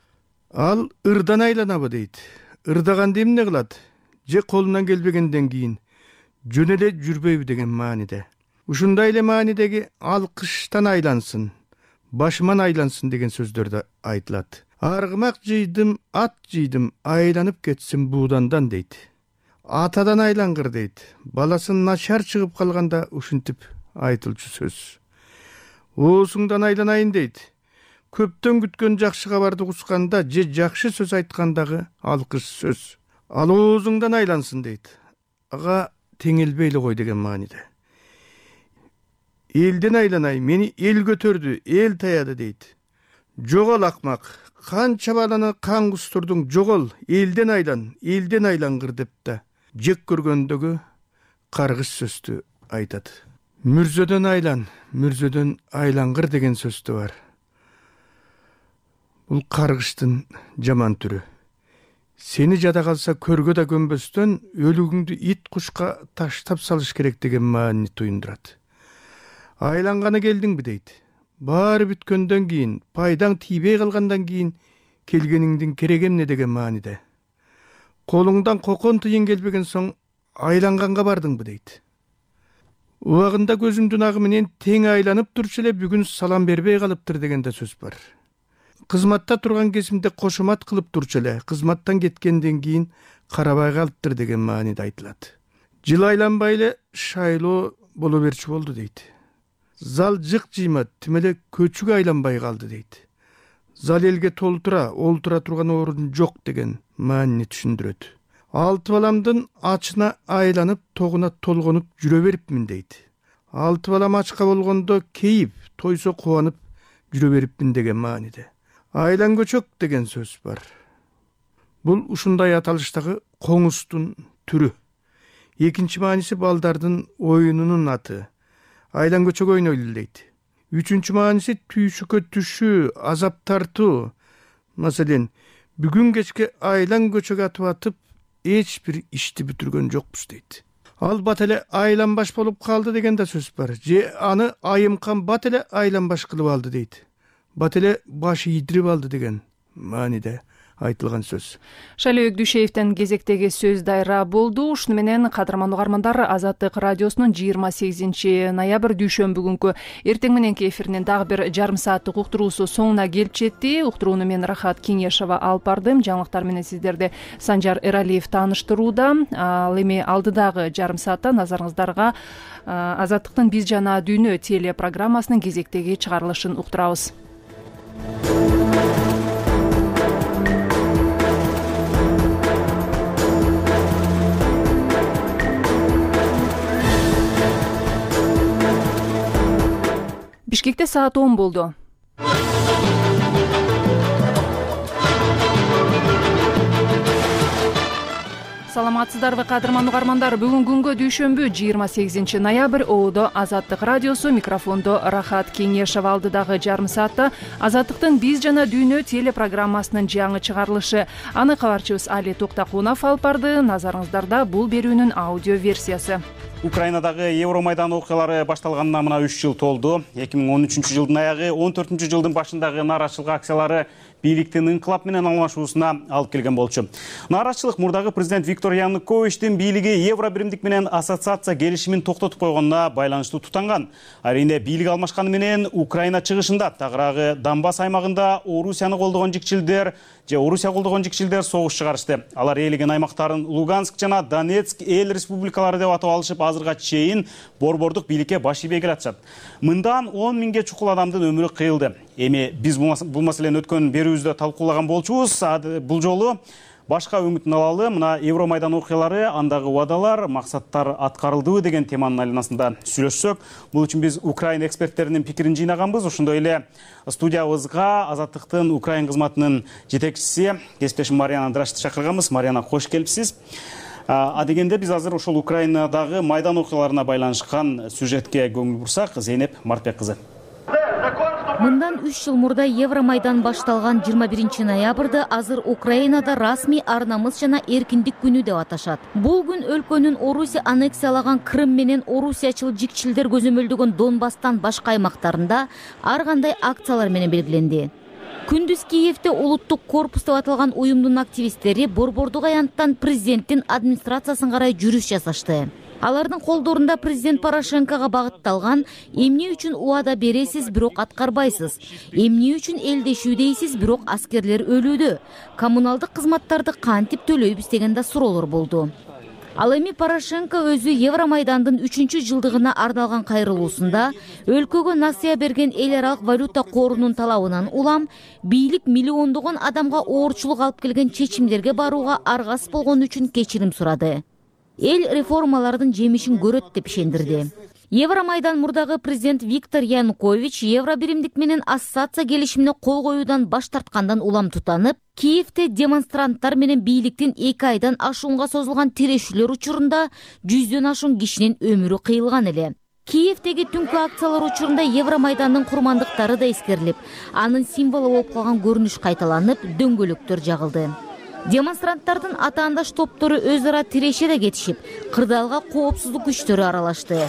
Ал ырдан айланабы дейт. Ырдаганды эмне кылат? Же колунан келбегенден кийин жөн эле жүрбөйбү деген мааниде. Ушундай эле маанидеги ал кыштан айлансын, башыман айлансын деген сөздөрдө айтылат. Аргымак жыйдым, ат жыйдым, айланып кетсин буудандан дейт. Атадан айлангыр дейт. Баласын начар чыгып калганда ушинтип айтылчу сөз. Оосуңдан айланайын дейт. Көптөн күткөн жакшы кабарды кусканда же жакшы сөз айткандагы алкыш сөз. Ал оозуңдан айлансын дейт. Ага теңелбейле кой деген мааниде. Элден айланай, мени эл көтөрдү, эл таяды дейт. Жогол акмак, канча баланы кан кустурдуң, жогол, элден айлангыр деп да жек көргөндөгү каргыш сөздү айтат. Мүрзөдөн айлангыр деген сөздү бар. Бул каргыштын жаман түрү. Сени жада калса көргө да көнбөстөн өлүгүңдү ит кушка таштап салыш керек деген маани туюндурат. Айланганы келдиңби дейт. Баары бүткөндөн кийин, пайдаң тийбей калгандан кийин келгениңдин кереги эмне деген мааниде. Колуңдан кокон тыйын келбеген соң айланганга бардыңбы дейт. Убагында көзүмдүн агы менен тең айланып турчу эле бүгүн салам бербей калыптыр деген да сөз бар. Кызматта турган кезимде кошумат кылып турчу эле, кызматтан кеткенден кийин карабай калыптыр деген мааниде айтылат. Жыл айланбай эле шайлоо боло берчү болду дейт. Зал жык жыймат, тим эле көчүк айланбай калды дейт. Зал элге толтура, олтура турган орун жок деген маанини түшүндүрөт. 6 баламдын ачына айланып, тогуна толгонуп жүрө берипмин дейт. 6 балам ачка болгондо кейип, тойсо кубанып жүрө берипмин деген мааниде. Айлан көчөк деген сөз бар. Бул ушундай аталыштагы коңустун түрү. Экинчи мааниси балдардын оюнунун аты. Айлан көчөк ойнойлу дейт. Үчүнчү мааниси түйшүккө түшүү, азап тартуу. Маселен, бүгүн кечке айлан көчөк атып эч бир ишти бүтүргөн жокпуз дейт. Ал бат эле айланбаш болуп калды деген да сөз бар. Же аны айымкан бат эле айланбаш кылып алды дейт. Бат эле башы ийдирип алды деген мааниде айтылган сөз. Шалиөк Дүйшеевден кезектеги сөз дайра болду. Ушуну менен кадырман угармандар, Азаттык радиосунун 28 ноябрь дүйшөмбү күнкү эртең мененки эфиринин дагы бир жарым сааттык уктуруусу соңуна келип жетти. Уктурууну мен Рахат Кеңешова алып бардым. Жаңылыктар менен сиздерди Санжар Эралиев тааныштырууда. Ал эми алдыдагы жарым саатта назарыңыздарга Азаттыктын Биз жана дүйнө телепрограммасынын кезектеги чыгарылышын уктурабыз. Бишкекте саат 10 болду. Саламатсыздарбы кадырман угармандар, бүгүн күнгө дүйшөмбү 28 ноябрь Оодо Азаттык радиосу, микрофондо Рахат Кеңешова. Алдыдагы жарым саатта Азаттыктын Биз жана дүйнө телепрограммасынын жаңы чыгарылышы. Аны кабарчыбыз Али Токтакунов алып барды. Назарыңыздарда бул берүүнүн аудио версиясы. Украинадагы Евромайдан окуялары башталганына мына 3 жыл толду. 2013 жылдын аягы, 14 жылдын башындагы нааразычылык акциялары бийликтин инкылап менен алмашуусуна алып келген болчу. Нааразычылык мурдагы президент Виктор Януковичтин бийлиги евро биримдик менен ассоциация келишимин токтотуп койгонуна байланыштуу тутанган. Арине бийлик алмашканы менен Украина чыгышында тагыраагы Донбасс аймагында Орусияны колдогон жикчилдер Орусия колдогон жикчилдер согуш чыгарышты. Алар ээлеген аймактарын Луганск жана Донецк эл республикалары деп атап алышып, азырга чейин борбордук бийликке баш ийбей келатышат. Мындан 10 миңге чукул адамдын өмүрү кыйылды. Эми биз бул маселени өткөн берүүбүздө талкуулаган болчубуз. Бул жолу башка үмүтүн алалы. Мына Евромайдан окуялары, андагы убадалар, максаттар аткарылдыбы деген теманын айланасында сүйлөшсөк, бул үчүн биз Украина эксперттеринин пикирин жыйнаганбыз. Ошондой эле студиябызга Азаттыктын Украин кызматынын жетекчиси, кесиптешим Марияна Андрашевди чакырганбыз. Марияна, кош келипсиз. Дегенде биз азыр ошол Украинадагы майдан окуяларына байланышкан сюжетке көңүл бурсак, Зейнеп Мартбек кызы. Мындан 3 жыл мурда Евромайдан башталган 21 ноябрда азыр Украинада расмий ар намыс жана эркиндик күнү деп аташат. Бул күн өлкөнүн Орусия аннексиялаган Крым менен орусиячыл жикчилдер көзөмөлдөгөн Донбасстан башка аймактарында ар кандай акциялар менен белгиленди. Күндүз Киевде улуттук корпус деп аталган уюмдун активисттери борбордук аянттан президенттин администрациясын карай жүрүш жасашты. Алардын колдорунда президент Порошенкого багытталган эмне үчүн убада бересиз, бирок аткарбайсыз, эмне үчүн элдешүү дейсиз, бирок аскерлер өлүүдө, коммуналдык кызматтарды кантип төлөйбүз деген да суроолор болду. Ал эми Порошенко өзү Евромайдандын 3 жылдыгына арналган кайрылуусунда өлкөгө насыя берген эл аралык валюта корунун талабынан улам бийлик миллиондогон адамга оорчулук алып келген чечимдерге барууга аргасыз болгон үчүн кечирим сурады. Эл реформалардын жемишин көрөт деп ишендирди. Евромайдан мурдагы президент Виктор Янукович евро биримдик менен ассоциация келишимине кол коюудан баш тарткандан улам тутанып, Киевде демонстранттар менен бийликтин 2 айдан ашуунга созулган тирешүүлөр учурунда 100дөн ашуун кишинин өмүрү кыйылган эле. Киевдеги түнкү акциялар учурунда Евромайдандын курмандыктары да эскерилип, анын символу болуп калган көрүнүш кайталанып, дөңгөлөктөр жагылды. Демонстранттардын атаандаш топтору өз ара тиреше да кетишип, кырдаалга коопсуздук күчтөрү аралашты.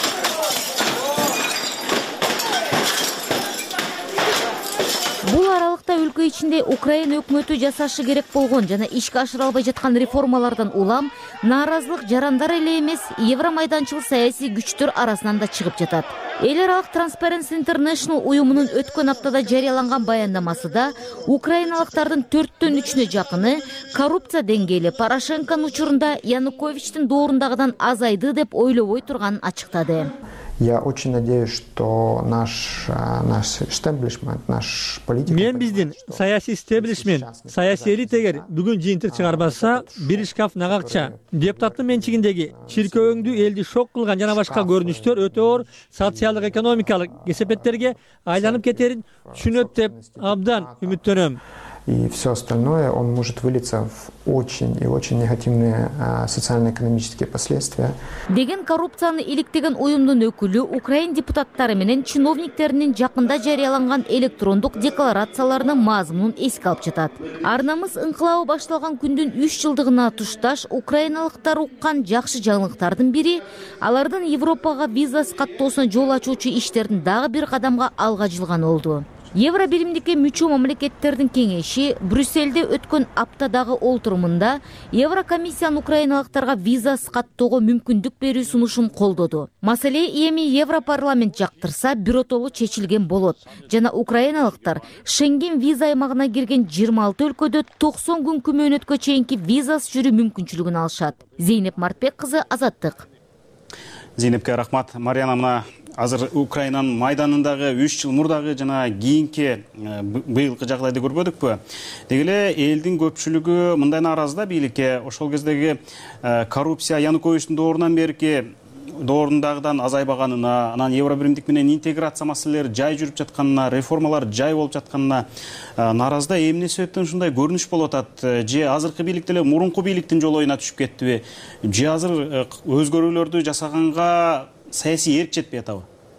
Бул аралыкта өлкө ичинде Украина өкмөтү жасашы керек болгон жана ишке ашыра албай жаткан реформалардан улам нааразылык жарандар эле эмес, Евромайданчыл саясий күчтөр арасынан да чыгып жатат. Эл аралык Transparency International уюмунун өткөн аптада жарыяланган баяндамасында украиналыктардын 4төн 3-үнө жакыны коррупция деңгээли Порошенконун учурунда Януковичтин доорундагыдан азайды деп ойлобой турганын ачыктады. Я очень надеюсь, что наш истеблишмент, наш политик... Мен биздин саясий истеблишмент, саясий элитегер бүгүн жыйынтык чыгарбаса, бир шкаф нагакча, депутаттын менчигиндеги чиркөөңдү элди шок кылган жана башка көрүнүштөр өтө оор социалдык экономикалык кесепеттерге айланып кетерин түшүнөт деп абдан үмүттөнөм. И все остальное, он может вылиться в очень и очень негативные социально-экономические последствия. Деген коррупцияны иликтеген уюмдун өкүлү Украин депутаттары менен чиновниктеринин жакында жарыяланган электрондук декларацияларынын мазмунун эске алып жатат. Ар намыс ыңкылабы башталган күндүн 3 жылдыгына тушташ украиналыктар уккан жакшы жаңылыктардын бири алардын Европага визасыз каттоосуна жол ачуучу иштердин дагы бир кадамга алга жылганы болду. Евро биримдикке мүчө мамлекеттердин кеңеши Брюссельде өткөн аптадагы олтурумунда Еврокомиссиянын украиналыктарга визасыз каттоого мүмкүндүк берүү сунушун колдоду. Маселе эми Европарламент жактырса биротолуу чечилген болот жана украиналыктар Шенген виза аймагына кирген 26 өлкөдө 90 күн мөөнөткө чейинки визасыз жүрүү мүмкүнчүлүгүн алышат. Зейнеп Мартбек кызы, Азаттык. Зейнепке рахмат. Марияна, мына азыр Украинанын майданындагы 3 жыл мурдагы жана кийинки быйылкы жагдайды көрбөдүкпү? Деги эле элдин көпчүлүгү мындай нааразы да бийликке. Ошол кездеги коррупция Януковичтин доорундагыдан азайбаганына, анан евро биримдик менен интеграция маселелери жай жүрүп жатканына, реформалар жай болуп жатканына нааразы да. Эмне себептен ушундай көрүнүш болуп атат? Же азыркы бийлик деле мурунку бийликтин жолоюна түшүп кеттиби? Же азыр өзгөрүүлөрдү жасаганга саясий эрк жетпей атабы?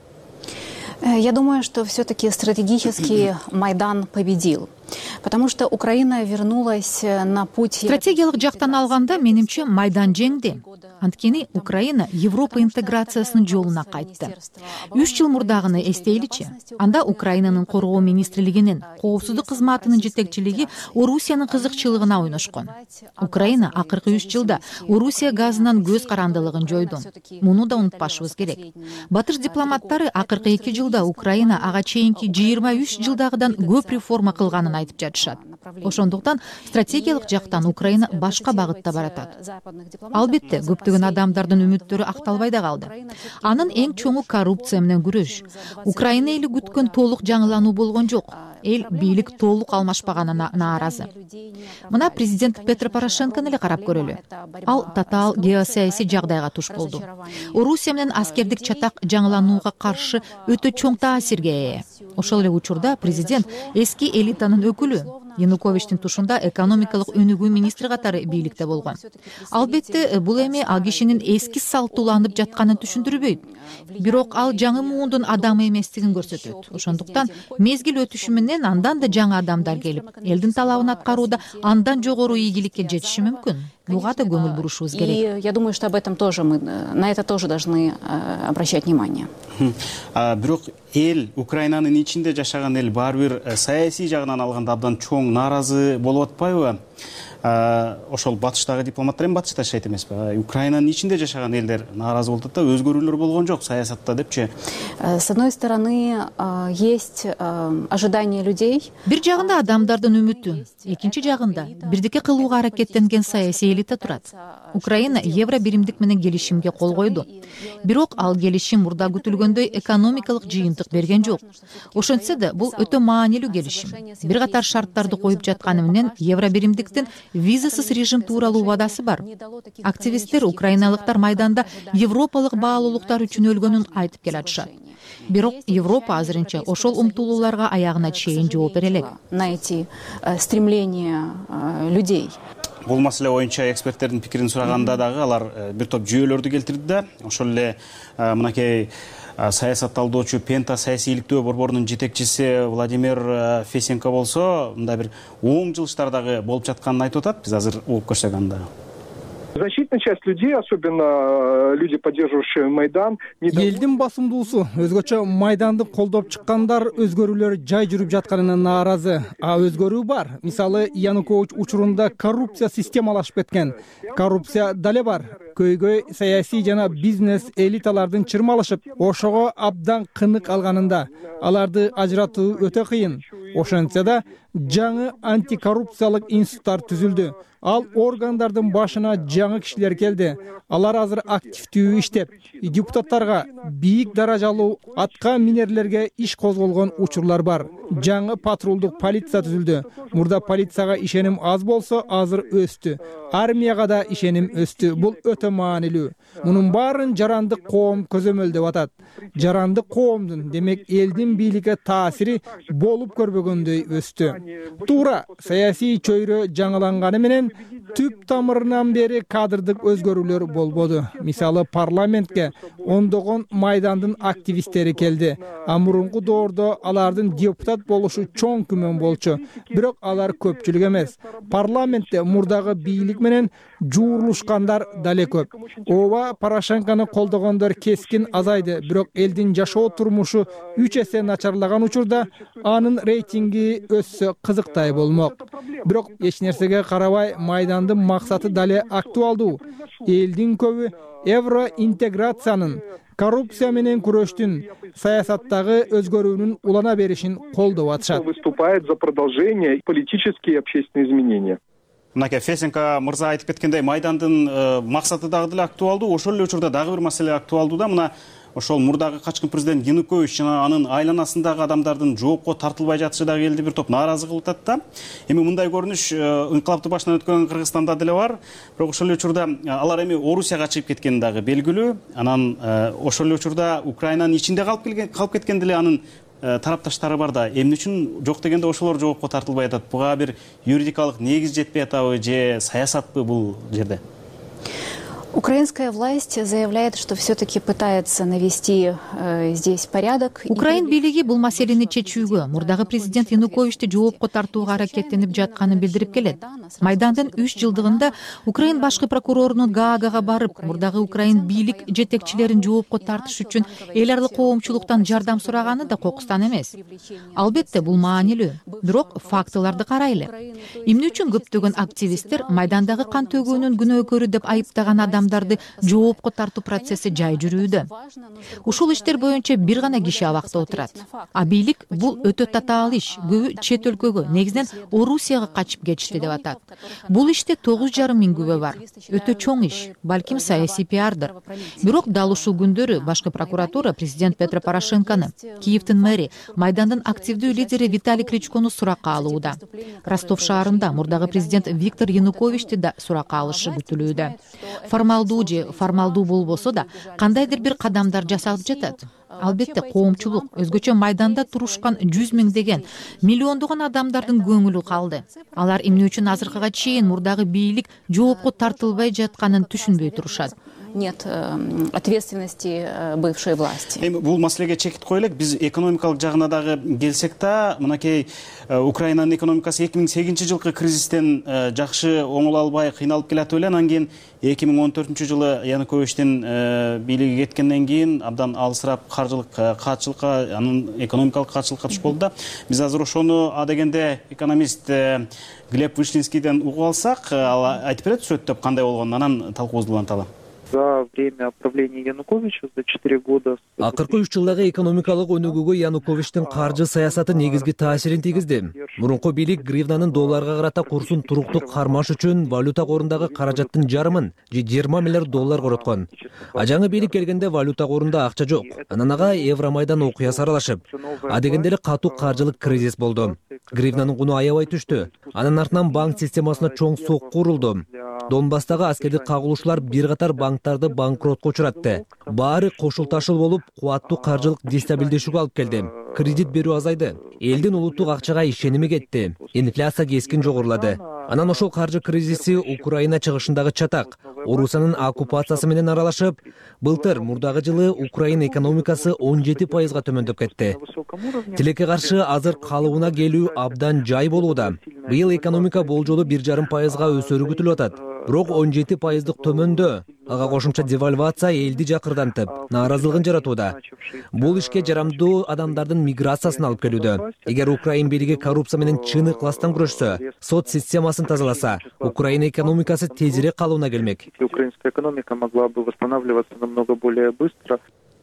Я думаю, что все-таки стратегически Майдан победил. Потому что Украина вернулась на путь... Стратегиялык жактан алганда, менимче, Майдан жеңди. Анткени Украина Европа интеграциясынын жолуна кайтты. 3 жыл мурдагыны эстейличи. Анда Украинанын коргоо министрлигинин, коопсуздук кызматынын жетекчилиги Орусиянын кызыкчылыгына ойношкон. Украина акыркы 3 жылда Орусия газынан көз карандылыгын жойду. Муну да унутпашыбыз керек. Батыш дипломаттары акыркы 2 жылда Украина ага чейинки 23 жылдагыдан көп реформа кылганын айтып жатышат. Ошондуктан стратегиялык жактан Украина башка багытта баратат. Албетте, көптөгөн адамдардын үмүттөрү акталбай да калды. Анын эң чоңу коррупция менен күрөш. Украина эли күткөн толук жаңылануу болгон жок. Эл бийлик толук алмашпаганына нааразы. Мына президент Петр Порошенкону эле карап көрөлү. Ал татаал геосаясий жагдайга туш болду. Орусия менен аскердик чатак жаңыланууга каршы өтө чоң таасирге ээ. Ошол эле учурда президент эски элитанын өкүлү. Януковичтин тушунда экономикалык өнүгүү министри катары бийликте болгон. Албетте, бул эми ал кишинин эски салттууланып жатканын түшүндүрбөйт. Бирок ал жаңы муундун адамы эместигин көрсөтөт. Ошондуктан мезгил өтүшү менен андан да жаңы адамдар келип, элдин талабын аткарууда андан жогору ийгиликке жетиши мүмкүн. Буга да көңүл бурушубуз керек. И я думаю, что об этом тоже мы на это тоже должны обращать внимание. Бирок эл, Украинанын ичинде жашаган эл баары бир саясий жагынан алганда абдан чоң нааразы болуп атпайбы? Ошол батыштагы дипломаттар эми батышта жашайт эмеспи? Украинанын ичинде жашаган элдер нааразы болуп атат да, өзгөрүүлөр болгон жок саясатта депчи. С одной стороны, есть ожидания людей. Бир жагында адамдардын үмүтү, экинчи жагында бирдикке кылууга аракеттенген саясий элита турат. Украина евро биримдик менен келишимге кол койду. Бирок ал келишим мурда күтүлгөндөй экономикалык жыйынтык берген жок. Ошентсе да бул өтө маанилүү келишим. Бир катар шарттарды коюп жатканы менен евро биримдиктин визасыз режим тууралуу убадасы бар. Активисттер украиналыктар майданда европалык баалуулуктар үчүн өлгөнүн айтып келатышат. Бирок Европа азырынча ошол умтулууларга аягына чейин жооп бере элек. На эти стремления людей. Бул маселе боюнча эксперттердин пикирин сураганда дагы алар бир топ жүйөлөрдү келтирди да. Ошол эле мынакей саясатталдоочу Пента саясий иликтөө борборунун жетекчиси Владимир Фесенко болсо, мындай бир оң жылыштардагы болуп жатканын айтып атат. Биз азыр угуп көрсөк анда. Значительная часть людей, особенно люди, поддерживающие Майдан, элдин басымдуусу өзгөчө Майданды колдоп чыккандар өзгөрүүлөр жай жүрүп жатканына нааразы. Өзгөрүү бар. Мисалы, Янукович учурунда коррупция системалашып кеткен. Коррупция дале бар. Көйгөй саясий жана бизнес элиталардын чырмалышып, ошого абдан кынык алганында аларды ажыратуу өтө кыйын. Ошентсе да жаңы антикоррупциялык институттар түзүлдү. Ал органдардын башына жаңы кишилер келди. Алар азыр активдүү иштеп, депутаттарга, бийик даражалуу атка минерлерге иш козголгон учурлар бар. Жаңы патрулдук полиция түзүлдү. Мурда полицияга ишеним аз болсо, азыр өстү. Армияга да ишеним өстү. Бул өтө маанилүү. Мунун баарын жарандык коом көзөмөлдөп атат. Жарандык коомдун, демек элдин бийликке таасири болуп көрбөгөндөй өстү. Туура саясий чөйрө жаңыланганы менен түп тамырынан бери кадрдык өзгөрүүлөр болбоду. Мисалы парламентке ондогон майдандын активисттери келди. Мурунку доордо алардын депутат болушу чоң күмөн болчу. Бирок алар көпчүлүк эмес. Парламентте мурдагы бийлик менен жуурулушкандар дале көп. Ооба Порошенкону колдогондор кескин азайды, бирок элдин жашоо турмушу 3 эсе начарлаган учурда анын рейтинги өссө кызыктай болмок. Бирок эч нерсеге карабай майдандын максаты дале актуалдуу. Элдин көбү евроинтеграциянын, коррупция менен күрөштүн, саясаттагы өзгөрүүнүн улана беришин колдоп атышат. Выступает за продолжение политические и общественные изменения. Мынакей Фесенко мырза айтып кеткендей, майдандын максаты дагы деле актуалдуу. Ошол эле учурда дагы бир маселе актуалдуу да. Мына ошол мурдагы качкын президент Янукович жана анын айланасындагы адамдардын жоопко тартылбай жатышы дагы элди бир топ нааразы кылып атат да. Эми мындай көрүнүш инкылапты башынан өткөн Кыргызстанда деле бар. Бирок ошол эле учурда алар эми Орусияга чыгып кеткени дагы белгилүү. Анан ошол эле учурда Украинанын ичинде калып кеткен деле анын тарапташтары бар да. Эмне үчүн жок дегенде ошолор жоопко тартылбай атат? Буга бир юридикалык негиз жетпей атабы же саясатпы бул жерде? Украинская власть заявляет, что все-таки пытается навести здесь порядок. Украин бийлиги бул маселени чечүүгө мурдагы президент Януковичти жоопко тартууга аракеттенип жатканын билдирип келет. Майдандын 3 жылдыгында Украин башкы прокурорунун Гаагага барып, мурдагы Украин бийлик жетекчилерин жоопко тартыш үчүн эл аралык коомчулуктан жардам сураганы да кокустан эмес. Албетте бул маанилүү, бирок фактыларды карайлы. Эмне үчүн көптөгөн активисттер майдандагы кан төгүүнүн күнөөкөрү деп айыптаган адамдарды жоопко тартуу процесси жай жүрүүдө. Ушул иштер боюнча бир гана киши абакта отурат. А бийлик бул өтө татаал иш, көбү чет өлкөгө, негизинен Орусияга качып кетишти деп атат. Бул иште 9,5 миң күбө бар. Өтө чоң иш, балким саясий пиардыр. Бирок дал ушул күндөрү башкы прокуратура президент Петро Порошенкону, Киевдин мэри, майдандын активдүү лидери Виталий Кличкону суракка алууда. Ростов шаарында мурдагы президент Виктор Януковичти да суракка алышы күтүлүүдө. Формалдуу болбосо да кандайдыр бир кадамдар жасалып жатат. Албетте коомчулук, өзгөчө майданда турушкан 100 миңдеген, миллиондогон адамдардын көңүлү калды. Алар эмне үчүн азыркыга чейин мурдагы бийлик жоопко тартылбай жатканын түшүнбөй турушат. Нет ответственности бывшей власти. Бул маселеге чекит коелек. Биз экономикалык жагына дагы келсек да, мынакей Украинанын экономикасы 2008-жылкы кризистен жакшы оңоло албай кыйналып келатып эле. Анан кийин 2014-жылы Януковичтин бийлиги кеткенден кийин абдан алысырап каржылык каатчылыкка, анын экономикалык каатчылыкка түшүп болду да. Биз азыр ошону дегенде экономист Глеб Вышинскийден угуп алсак, ал айтып берет сүрөттөп кандай болгонун, анан талкуубузду уланталы. За время правления Януковича за 4 года. Акыркы 3 жылдагы экономикалык өнүгүүгө Януковичтин каржы саясаты негизги таасирин тийгизди. Мурунку бийлик гривнанын долларга карата курсун туруктуу кармаш үчүн валюта корундагы каражаттын жарымын, 20 миллиард доллар короткон. А жаңы бийлик келгенде валюта корунда акча жок. Анан ага Евромайдан окуясы аралашып, дегенде эле катуу каржылык кризис болду. Гривнанын куну аябай түштү. Анын артынан банк системасына чоң сокку урулду. Донбасстагы аскердик кагылушуулар бир катар банктарды банкротко учуратты. Баары кошул ташыл болуп, кубаттуу каржылык дестабилдешүүгө алып келди. Кредит берүү азайды. Элдин улуттук акчага ишеними кетти. Инфляция кескин жогорулады. Анан ошол каржы кризиси Украина чыгышындагы чатак, Орусиянын оккупациясы менен аралашып, былтыр мурдагы жылы Украина экономикасы 17%га төмөндөп кетти. Тилекке каршы азыр калыбына келүү абдан жай болууда. Быйыл экономика болжолу 1,5%га өсөрү күтүлүп атат. Бирок 17%дык төмөндө. Ага кошумча девальвация элди жакырдантып, нааразылыгын жаратууда. Бул ишке жарамдуу адамдардын миграциясын алып келүүдө. Эгер Украин бийлиги коррупция менен чын ыкластан күрөшсө, сот системасын тазаласа, Украина экономикасы тезирээк калыбына келмек. Украинская экономика могла бы восстанавливаться намного более быстро.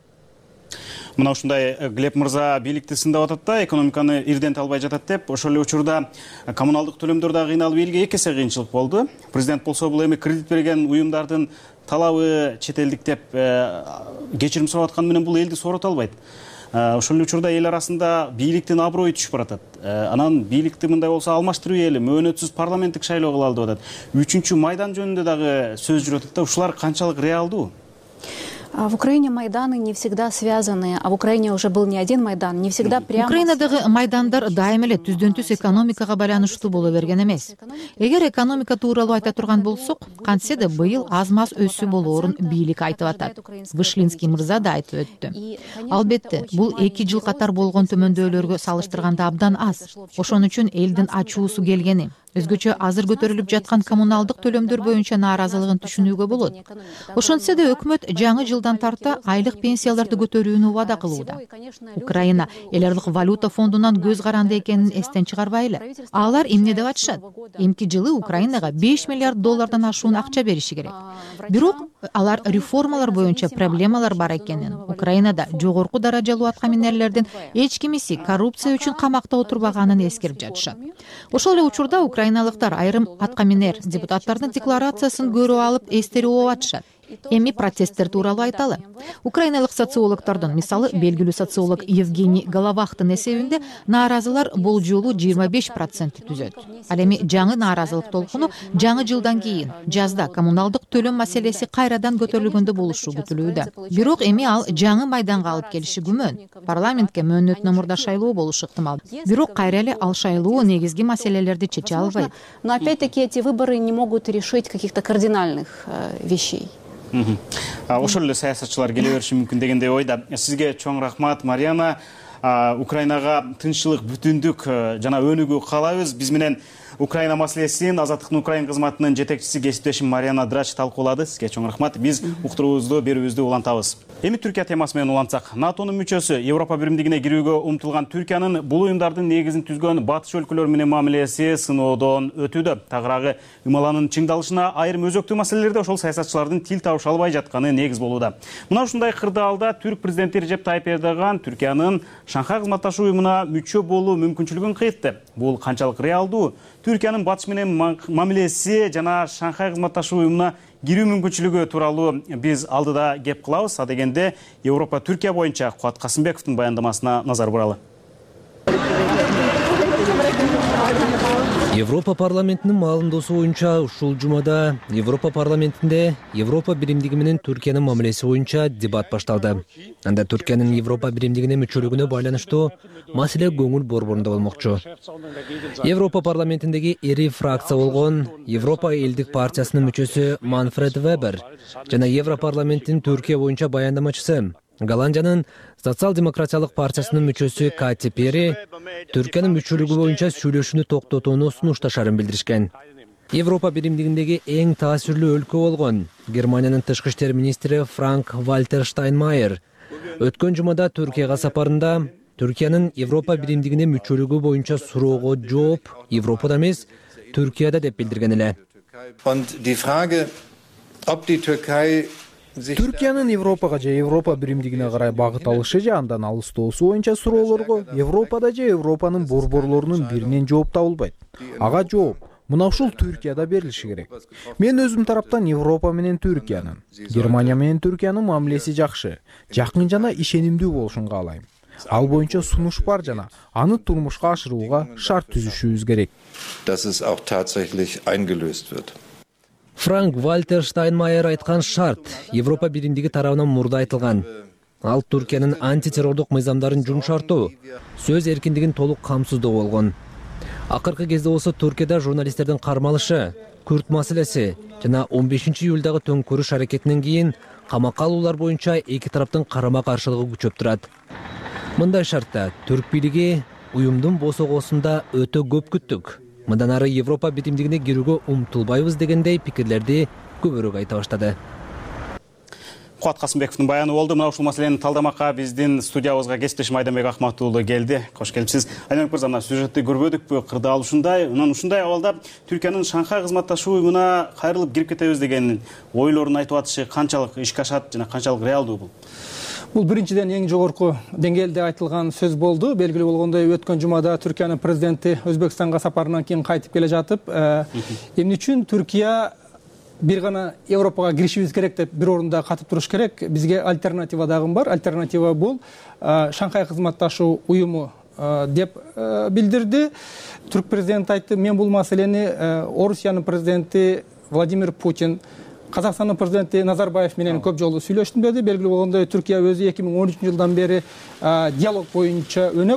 Мына ушундай Глеб мырза бийликти сындап атат да, экономиканы ирден албай жатат деп. Ошол эле учурда коммуналдык төлөмдөр да кыйналып элге 2 эсе кыйынчылык болду. Президент болсо бул эми кредит берген уюмдардын талабы чет элдик деп кечирим сурап атканы менен бул элди соорото албайт. Ошол эле учурда эл арасында бийликтин аброю түшүп баратат. Анан бийликти мындай болсо алмаштыруу эли мөөнөтсүз парламенттик шайлоо кылалы деп атат. 3-майдан жөнүндө дагы сөз жүрүп атат да, ушулар канчалык реалдуу? В Украине Майданы не всегда связаны, а в Украине уже был не один Майдан, не всегда прямо... Украинадагы майдандар дайым эле түздөн түз экономикага байланыштуу боло берген эмес. Эгер экономика тууралуу айта турган болсок, кантсе да быйыл аз маз өсүү болоорун бийлик айтып атат. Вышлинский мырза да айтып өттү. Албетте, бул 2 жыл катар болгон төмөндөөлөргө салыштырганда абдан аз. Ошон үчүн элдин ачуусу келгени. Өзгөчө азыр көтөрүлүп жаткан коммуналдык төлөмдөр боюнча нааразылыгын түшүнүүгө болот. Ошентсе да өкмөт жаңы жылдан тарта айлык пенсияларды көтөрүүнү убада кылууда. Украина эл аралык валюта фондунан көз каранды экенин эстен чыгарбайлы. Алар эмне деп атышат? Эмки жылы Украинага 5 миллиард доллардан ашуун акча бериши керек. Бирок алар реформалар боюнча проблемалар бар экенин, Украинада жогорку даражалуу аткаминерлердин эч кимиси коррупция үчүн камакта отурбаганын эскерип жатышат. Ошол эле учурда украиналыктар айрым аткаминер депутаттардын декларациясын көрүп алып эстерип атышат. Эми протесттер тууралуу айталы. Украиналык социологдордун, мисалы, белгилүү социолог Евгений Головахтын эсебинде нааразылар бул жолу 25% түзөт. Ал эми жаңы нааразылык толкуну жаңы жылдан кийин жазда коммуналдык төлөм маселеси кайрадан көтөрүлгөндө болушу күтүлүүдө. Бирок эми ал жаңы майданга алып келиши күмөн. Парламентке мөөнөтүнөн мурда шайлоо болушу ыктымал. Бирок кайра эле ал шайлоо негизги маселелерди чече албайт. Но опять-таки эти выборы не могут решить каких-то кардинальных вещей. Ошол эле саясатчылар келе бериши мүмкүн дегендей ойда. Сизге чоң рахмат, Мариана. Украинага тынччылык, бүтүндүк жана өнүгүү каалайбыз. Биз менен Украина маселесин Азаттыктын Украин кызматынын жетекчиси кесиптешим Мариана Драч талкуулады. Сизге чоң рахмат. Биз уктуруубузду берүүбүздү улантабыз. Эми Түркия темасы менен улантсак, НАТОнун мүчөсү Европа биримдигине кирүүгө умтулган Түркиянын бул уюмдардын негизин түзгөн батыш өлкөлөр менен мамилеси сыноодон өтүүдө. Тагыраагы ымаланын чыңдалышына айрым өзөктүү маселелерде ошол саясатчылардын тил табыша албай жатканы негиз болууда. Мына ушундай кырдаалда түрк президенти Режеп Тайып Эрдоган Түркиянын Шанхай кызматташуу уюмуна мүчө болуу мүмкүнчүлүгүн кыйтты. Бул канчалык реалдуу? Түркиянын батыш менен мамилеси жана Шанхай кызматташуу уюмуна кирүү мүмкүнчүлүгү тууралуу биз алдыда кеп кылабыз. А дегенде Европа Түркия боюнча Кубат Касымбековдун баяндамасына назар буралы. Европа парламентинин маалымдоосу боюнча ушул жумада Европа парламентинде Европа биримдиги менен Түркиянын мамилеси боюнча дебат башталды. Анда Түркиянын Европа биримдигине мүчөлүгүнө байланыштуу маселе көңүл борборунда болмокчу. Европа парламентиндеги ири фракция болгон Европа элдик партиясынын мүчөсү Манфред Вебер жана Европарламенттин Түркия боюнча баяндамачысы Голландиянын социал-демократиялык партиясынын мүчөсү Кати Пери Түркиянын мүчөлүгү боюнча сүйлөшүүнү токтотууну сунушташарын билдиришкен. Европа биримдигиндеги эң таасирлүү өлкө болгон Германиянын тышкы иштер министри Франк Вальтер Штайнмайер өткөн жумада Түркияга сапарында Түркиянын Европа биримдигине мүчөлүгү боюнча суроого жооп Европада эмес, Түркияда деп билдирген эле. Түркиянын Европага же Европа биримдигине карай багыт алышы же андан алыстоосу боюнча суроолорго Европада же Европанын борборлорунун биринен жооп табылбайт. Ага жооп мына ушул Түркияда берилиши керек. Мен өзүм тараптан Европа менен Түркиянын, Германия менен Түркиянын мамилеси жакшы, жакын жана ишенимдүү болушун каалайм. Ал боюнча сунуш бар жана аны турмушка ашырууга шарт түзүшүбүз керек. Франк Вальтер Штайнмайер айткан шарт Европа биримдиги тарабынан мурда айтылган. Ал Түркиянын антитеррордук мыйзамдарын жумшартуу, сөз эркиндигин толук камсыздоо болгон. Акыркы кезде болсо Түркияда журналисттердин кармалышы, Күрд маселеси жана 15-июлдагы төңкөрүш аракетинен кийин камакка алуулар боюнча эки тараптын карама-каршылыгы күчөп турат. Мындай шартта түрк бийлиги уюмдун босогосунда өтө көп күттүк. Мындан ары Европа биримдигине кирүүгө умтулбайбыз дегендей пикирлерди көбүрөөк айта баштады. Кубат Касымбековдун баяны болду. Мына ушул маселени талдамакка биздин студиябызга кесиптешим Айданбек Акматуулу келди. Кош келипсиз. Айданбек мырза, мына сюжетти көрбөдүкпү? Кырдаал ушундай. Анан ушундай абалда Түркиянын Шанхай кызматташуу уюмуна кайрылып кирип кетебиз деген ойлорун айтып атышы канчалык ишке ашат жана канчалык реалдуу бул? Бул биринчиден эң жогорку деңгээлде айтылган сөз болду. Белгилүү болгондой, өткөн жумада Түркиянын президенти Өзбекстанга сапарынан кийин кайтып келе жатып, эмне үчүн Түркия бир гана Европага киришибиз керек деп бир орунда катып туруш керек? Бизге альтернатива дагы бар. Альтернатива бул Шанхай кызматташуу уюму деп билдирди. Түрк президенти айтты, мен бул маселени Орусиянын президенти Владимир Путин Казакстандын президенти Назарбаев менен көп жолу сүйлөштүм деди. Белгилүү болгондой, Түркия өзү 2013 жылдан бери диалог боюнча өнөк.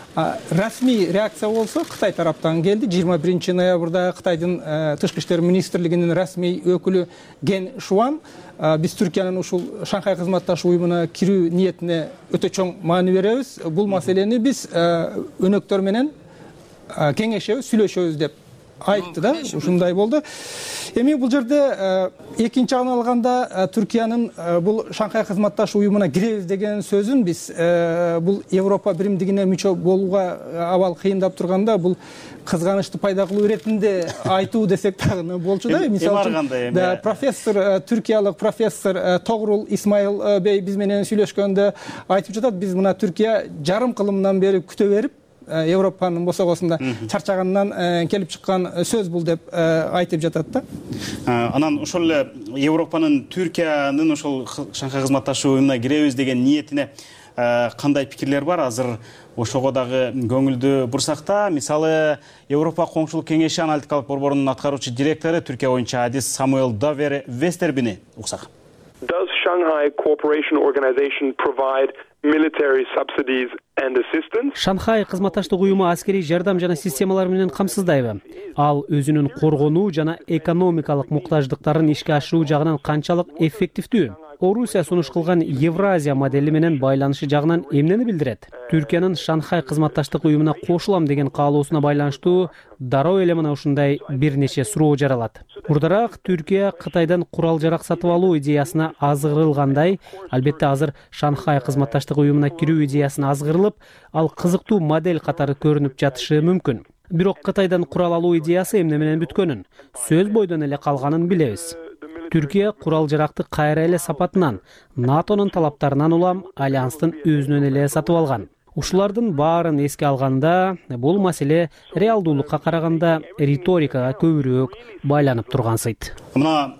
Расмий реакция болсо Кытай тараптан келди. 21 ноябрда Кытайдын тышкы иштер министрлигинин расмий өкүлү Ген Шуан биз Түркиянын ушул Шанхай кызматташуу уюмуна кирүү ниетине өтө чоң маани беребиз. Бул маселени биз өнөктөр менен кеңешебиз, сүйлөшөбүз деп айтты да, ушундай болду. Эми бул жерде экинчи жагын алганда Түркиянын бул Шанхай кызматташуу уюмуна киребиз деген сөзүн биз бул Европа биримдигине мүчө болууга абал кыйындап турганда бул кызганычты пайда кылуу иретинде айтуу десек дагы болчу да. Мисалы үчүн профессор, түркиялык профессор Тогрул Исмаил бей биз менен сүйлөшкөндө айтып жатат, биз мына Түркия жарым кылымдан бери күтө берип Европанын босогосунда чарчагандан келип чыккан сөз бул деп айтып жатат да. Анан ошол эле Европанын Түркиянын ошол Шанхай кызматташуу уюмуна киребиз деген ниетине кандай пикирлер бар? Азыр ошого дагы көңүлдү бурсак да, мисалы Европа коңшулук кеңеши аналитикалык борборунун аткаруучу директору Түркия боюнча адис Самуэл Давер Вестербини уксак. Does Shanghai Cooperation Organization provide military subsidies and assistance? Шанхай кызматташтык уюму аскерий жардам жана системалар менен камсыздайбы? Ал өзүнүн коргонуу жана экономикалык муктаждыктарын ишке ашыруу жагынан канчалык эффективдүү? Орусия сунуш кылган Евразия модели менен байланышы жагынан эмнени билдирет? Түркиянын Шанхай кызматташтык уюмуна кошулам деген каалоосуна байланыштуу дароо эле мына ушундай бир нече суроо жаралат. Мурдараак Түркия Кытайдан курал жарак сатып алуу идеясына азгырылгандай, албетте азыр Шанхай кызматташтык уюмуна кирүү идеясына азгырылып, ал кызыктуу модель катары көрүнүп жатышы мүмкүн. Бирок Кытайдан курал алуу идеясы эмне менен бүткөнүн, сөз бойдон эле калганын билебиз. Түркия курал жаракты кайра эле сапатынан, НАТОнун талаптарынан улам альянстын өзүнөн эле сатып алган. Ушулардын баарын эске алганда, бул маселе реалдуулукка караганда риторикага көбүрөөк байланып тургансыйт. Мына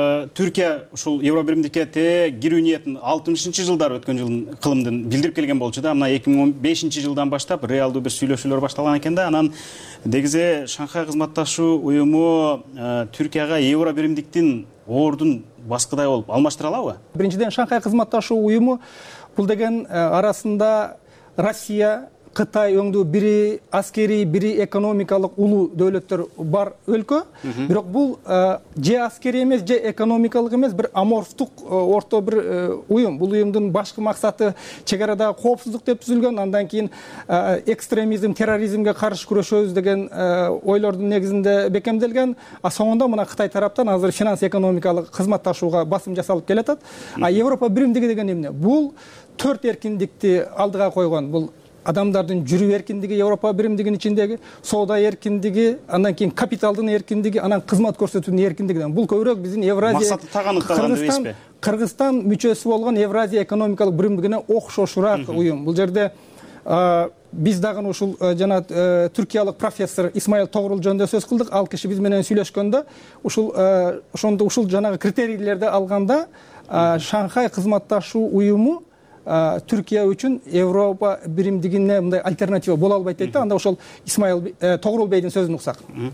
Түркия ушул Евро биримдикке кирүү ниетин 60-жылдары өткөн жылдын кылымдын билдирип келген болчу да. Мына 2015 жылдан баштап реалдуу бир сүйлөшүүлөр башталган экен да. Анан негизи Шанхай кызматташуу уюму Түркияга Евро биримдиктин ордун баскыдай болуп алмаштыра алабы? Биринчиден, Шанхай кызматташуу уюму бул деген арасында Россия, Кытай өңдүү бири аскерий, бири экономикалык улуу дөөлөттөр бар өлкө. Бирок бул же аскерий эмес, же экономикалык эмес, бир аморфтук орто бир уюм. Бул уюмдун башкы максаты чек арада коопсуздук деп түзүлгөн. Андан кийин экстремизм, терроризмге каршы күрөшөбүз деген ойлордун негизинде бекемделген. Соңунда мына Кытай тараптан азыр финанс экономикалык кызматташууга басым жасалып келатат. Европа биримдиги деген эмне? Бул 4 эркиндикти алдыга койгон. Бул адамдардын жүрүү эркиндиги, Европа биримдигинин ичиндеги соода эркиндиги, андан кийин капиталдын эркиндиги, анан кызмат көрсөтүүнүн эркиндиги. Бул көбүрөөк биздин Евразия Кыргызстан мүчөсү болгон Евразия экономикалык биримдигине окшошураак уюм. Бул жерде биз дагы ушул жана түркиялык профессор Исмаил Тогрул жөнүндө сөз кылдык. Ал киши биз менен сүйлөшкөндө ушул жанагы критерийлерди алганда Шанхай кызматташуу уюму Түркия үчүн Европа биримдигине мындай альтернатива боло албайт дейт да. Анда ошол Исмаил Тогрул бейдин сөзүн уксак.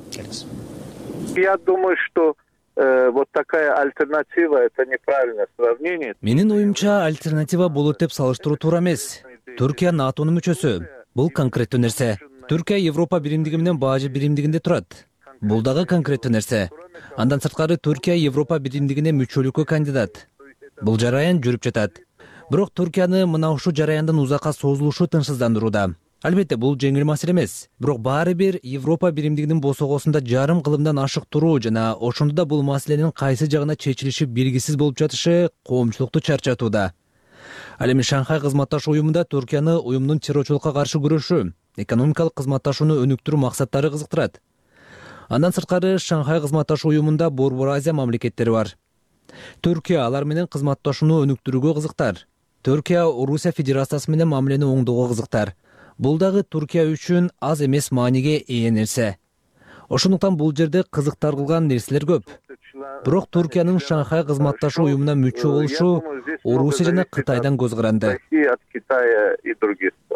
Я думаю, что вот такая альтернатива — это неправильное сравнение. Менин оюмча альтернатива болот деп салыштыруу туура эмес. Түркия НАТОнун мүчөсү. Бул конкреттүү нерсе. Түркия Европа биримдиги менен бажы биримдигинде турат. Бул дагы конкреттүү нерсе. Андан сырткары Түркия Европа биримдигине мүчөлүккө кандидат. Бул жараян жүрүп жатат. Бирок Түркияны мына ушул жараяндан узакка созулушу тынчсыздандырууда. Албетте бул жеңил маселе эмес. Бирок баары бир Европа биримдигинин босогосунда жарым кылымдан ашык туруу жана ошондо да бул маселенин кайсы жагына чечилиши белгисиз болуп жатышы коомчулукту чарчатууда. Ал эми Шанхай кызматташуу уюмунда Түркияны уюмдун террорчулукка каршы күрөшүү, экономикалык кызматташууну өнүктүрүү максаттары кызыктырат. Андан сырткары Шанхай кызматташуу уюмунда Борбор Азия мамлекеттери бар. Түркия алар менен кызматташууну өнүктүрүүгө кызыктар. Түркия Орусия Федерациясы менен мамилени оңдоого кызыктар. Бул дагы Түркия үчүн аз эмес мааниге ээ нерсе. Ошондуктан бул жерде кызыктар кылган нерселер көп. Бирок Түркиянын Шанхай кызматташуу уюмуна мүчө болушу Орусия жана Кытайдан көз каранды.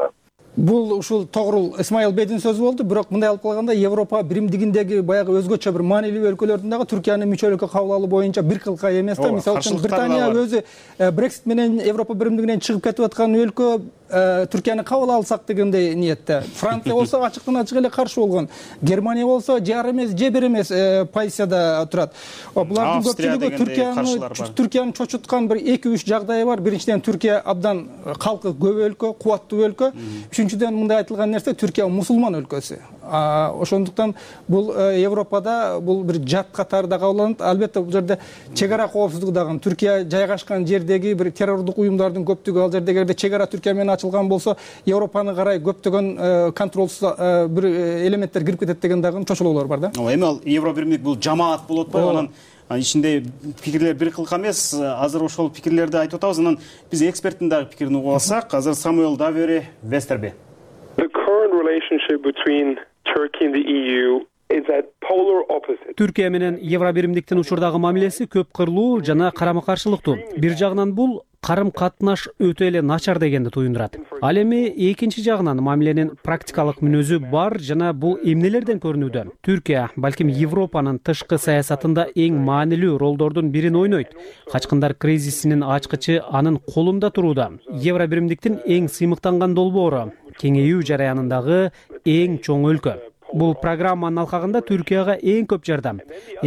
бул ушул Тогрул Исмаил Бейдин сөзү болду. Бирок мындай алып калганда Европа биримдигиндеги баягы өзгөчө бир маанилүү өлкөлөрдүн дагы Түркиянын мүчөлүккө кабыл алуу боюнча бир кылка эмес да. Мисалы үчүн Британия өзү Брексит менен Европа биримдигинен чыгып кетип аткан өлкө Түркияны кабыл алсак дегендей ниетте. Франция болсо ачыктан ачык эле каршы болгон. Германия болсо жар эмес, же бир эмес позицияда турат. Булардын көпчүлүгү Түркияны чочуткан бир 2-3 жагдайы бар. Биринчиден Түркия абдан калкы көп өлкө, кубаттуу өлкө. Үчүнчүдөн мындай айтылган нерсе Түркия мусулман өлкөсү. Ошондуктан бул Европада бул бир жат катарында кабылданат. Албетте бул жерде чек ара коопсуздугу дагы Түркия жайгашкан жердеги бир террордук уюмдардын көптүгү ал жерде эгерде чек ара Түркия менен ачылган болсо Европаны карай көптөгөн контролсуз бир элементтер кирип кетет деген дагы чочулоолор бар да. Эми ал Евро биримдик бул жамаат болуп атпайбы? Анан ичинде пикирлер бир кылка эмес. Азыр ошол пикирлерди айтып атабыз. Анан биз эксперттин дагы пикирин угуп алсак, азыр Самуэл Давери, Вестерби. The current relationship between Turkey and the EU is at polar opposite. Түркия менен Евро биримдиктин учурдагы мамилеси көп кырлуу жана карама-каршылыктуу. Бир жагынан бул карым катнаш өтө эле начар дегенди туюндурат. Ал эми экинчи жагынан мамиленин практикалык мүнөзү бар жана бул эмнелерден көрүнүүдө. Түркия балким Европанын тышкы саясатында эң маанилүү ролдордун бирин ойнойт. Качкындар кризисинин ачкычы анын колунда турууда. Евро биримдиктин эң сыймыктанган долбоору, кеңейүү жараянындагы эң чоң өлкө. Бул программанын алкагында Түркияга эң көп жардам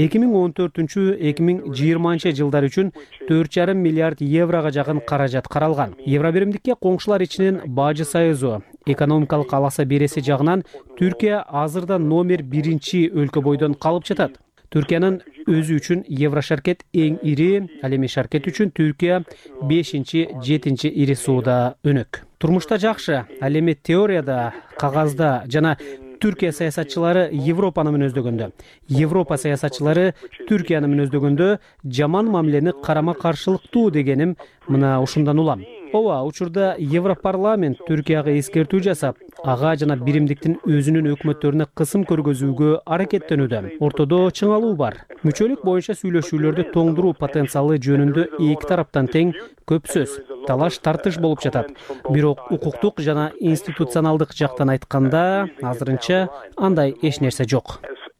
2014-2020 жылдар үчүн 4,5 миллиард еврога жакын каражат каралган. Евро биримдикке коңшулар ичинен Бажы Союзу, экономикалык аласа береси жагынан Түркия азырда номер 1 өлкө бойдон калып жатат. Түркиянын өзү үчүн Еврошаркет эң ири, ал эми шаркет үчүн Түркия 5-7 ири сууда өнөк. Турмушта жакшы, ал эми теорияда, кагазда жана Түркия саясатчылары Европаны мүнөздөгөндө, Европа саясатчылары Түркияны мүнөздөгөндө жаман мамилени карама-каршылыктуу дегеним мына ушундан улам. Ооба, учурда Европарламент Түркияга эскертүү жасап, ага жана биримдиктин өзүнүн өкмөттөрүнө кысым көргөзүүгө аракеттенүүдө. Ортодо чыңалуу бар. Мүчөлүк боюнча сүйлөшүүлөрдү тоңдуруу потенциалы жөнүндө эки тараптан тең көп сөз, талаш тартыш болуп жатат. Бирок укуктук жана институционалдык жактан айтканда, азырынча андай эч нерсе жок.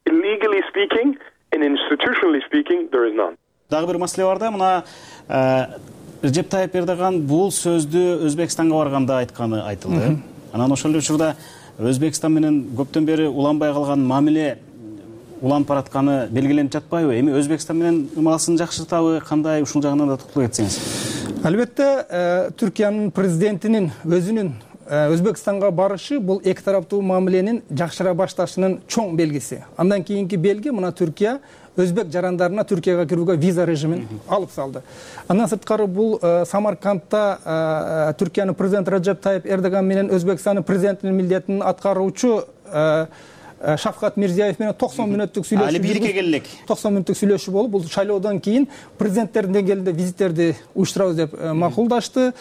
Дагы бир маселе бар да, мына Режеп Тайып Эрдоган бул сөздү Өзбекстанга барганда айтканы айтылды. Анан ошол эле учурда Өзбекстан менен көптөн бери уланбай калган мамиле уланып баратканы белгиленип жатпайбы? Эми Өзбекстан менен ымырасын жакшыртабы, кандай, ушул жагынан да токтоло кетсеңиз. Албетте, Түркиянын президентинин өзүнүн Өзбекстанга барышы бул эки тараптуу мамиленин жакшыра башташынын чоң белгиси. Андан кийинки белги мына Түркия өзбек жарандарына Түркияга кирүүгө виза режимин алып салды. Андан сырткары бул Самаркандта Түркиянын президенти Режеп Тайып Эрдоган менен Өзбекстандын президентинин милдетин аткаруучу Шавкат Мирзиёев менен 90 мүнөттүк сүйлөшүү. Али бирге келдик. 90 мүнөттүк сүйлөшүү болуп, бул шайлоодон кийин президенттердин деңгээлинде визиттерди уюштурабыз деп макулдашты.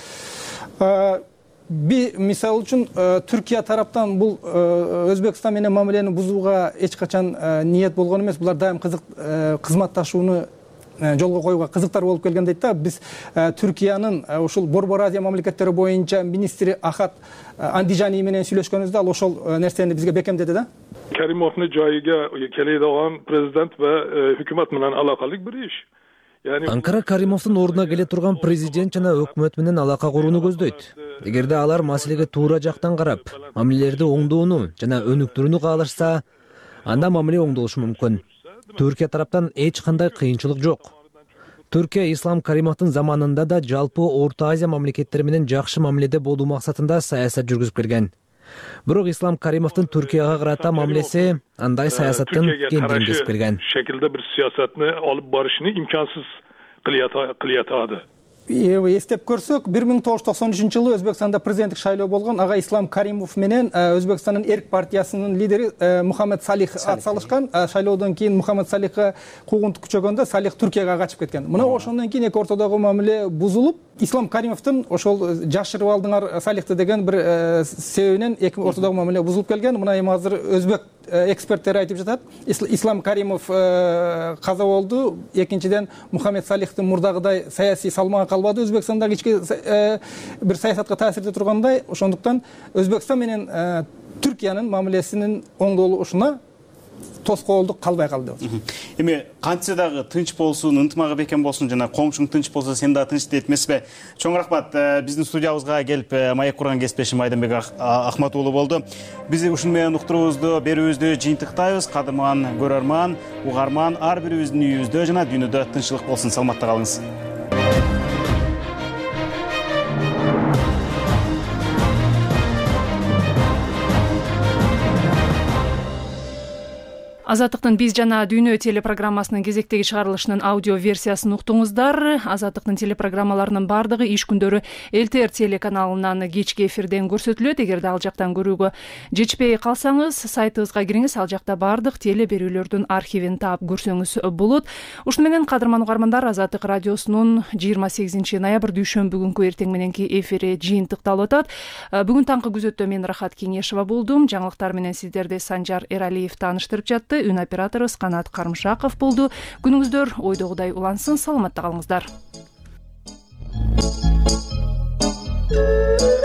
Мисалы үчүн Түркия тараптан бул Өзбекстан менен мамилени бузууга эч качан ниет болгон эмес. Булар дайым кызматташууну жолго коюуга кызыктар болуп келген дейт да. Биз Түркиянын ушул Борбор Азия мамлекеттери боюнча министри Ахат Андижани менен сүйлөшкөнүбүздө ал ошол нерсени бизге бекемдеди да. Каримовну жайыга келейдиган президент ва өкмөт менен алакалык бир иш. Анкара Каримовдун ордуна келе турган президент жана өкмөт менен алака курууну көздөйт. Эгерде алар маселеге туура жактан карап, мамилелерди оңдоону жана өнүктүрүүнү каалашса, анда мамиле оңдолушу мүмкүн. Түркия тараптан эч кандай кыйынчылык жок. Түркия Ислам Каримовдун заманында да жалпы Орто Азия мамлекеттери менен жакшы мамиледе болуу максатында саясат жүргүзүп келген. Бирок Ислам Каримовдун Түркияга карата мамилеси андай саясаттын кендирин кесип келген. Шекилде бир саясатны алып барышыны имкансыз кылыятады. Эстеп көрсөк, 1993 жылы Өзбекстанда президенттик шайлоо болгон. Ага Ислам Каримов менен Өзбекстандын Эрк партиясынын лидери Мухаммед Салих атсалышкан. Шайлоодон кийин Мухаммед Салихка куугунтук күчөгөндө Салих Түркияга качып кеткен. Мына ошондон кийин эки ортодогу мамиле бузулуп, Ислам Каримовдун ошол жашырып алдыңар Салихти деген бир себебинен эки ортодогу мамиле бузулуп келген. Мына эми азыр Өзбек эксперттер айтып жатат. Ислам Каримов каза болду. Экинчиден Мухаммед Салихтин мурдагыдай саясий салмагы калбады. Өзбекстанда кичке бир саясатка таасирде тургандай. Ошондуктан Өзбекстан менен Түркиянын мамилесинин оңдолушуна тоскоолдук калбай калды. Эми кантсе дагы тынч болсун, ынтымагы бекем болсун, жана коңшуң тынч болсо сен да тынч дейт эмеспи? Чоң рахмат. Биздин студиябызга келип маек курган кесиптешим Майданбек Ахмат уулу болду. Биз ушуну менен уктуруубузду, берүүбүздү жыйынтыктайбыз. Кадырман көрөрман, угарман ар бирибиздин үйүбүздө жана дүйнөдө тынччылык болсун. Саламатта калыңыз. Азаттыктын биз жана дүйнө телепрограммасынын кезектеги чыгарылышынын аудио версиясын уктуңуздар. Азаттыктын телепрограммаларынын бардыгы иш күндөрү ЛТР телеканалынан кечки эфирден көрсөтүлөт. Эгерде ал жактан көрүүгө жетишпей калсаңыз, сайтыбызга кириңиз, ал жакта бардык теле берүүлөрдүн архивин таап көрсөңүз болот. Ушуну менен кадырман угармандар, Азаттык радиосунун 28 ноябрь дүйшөмбү күнкү эртең мененки эфири жыйынтыкталып атат. Бүгүн таңкы күзөттө мен Рахат Кеңешова болдум. Жаңылыктар менен сиздерди Санжар Эралиев тааныштырып жатты. Үн операторубуз Канат Карымшаков болду. Күнүңүздөр ойдогудай улансын. Саламатта калыңыздар.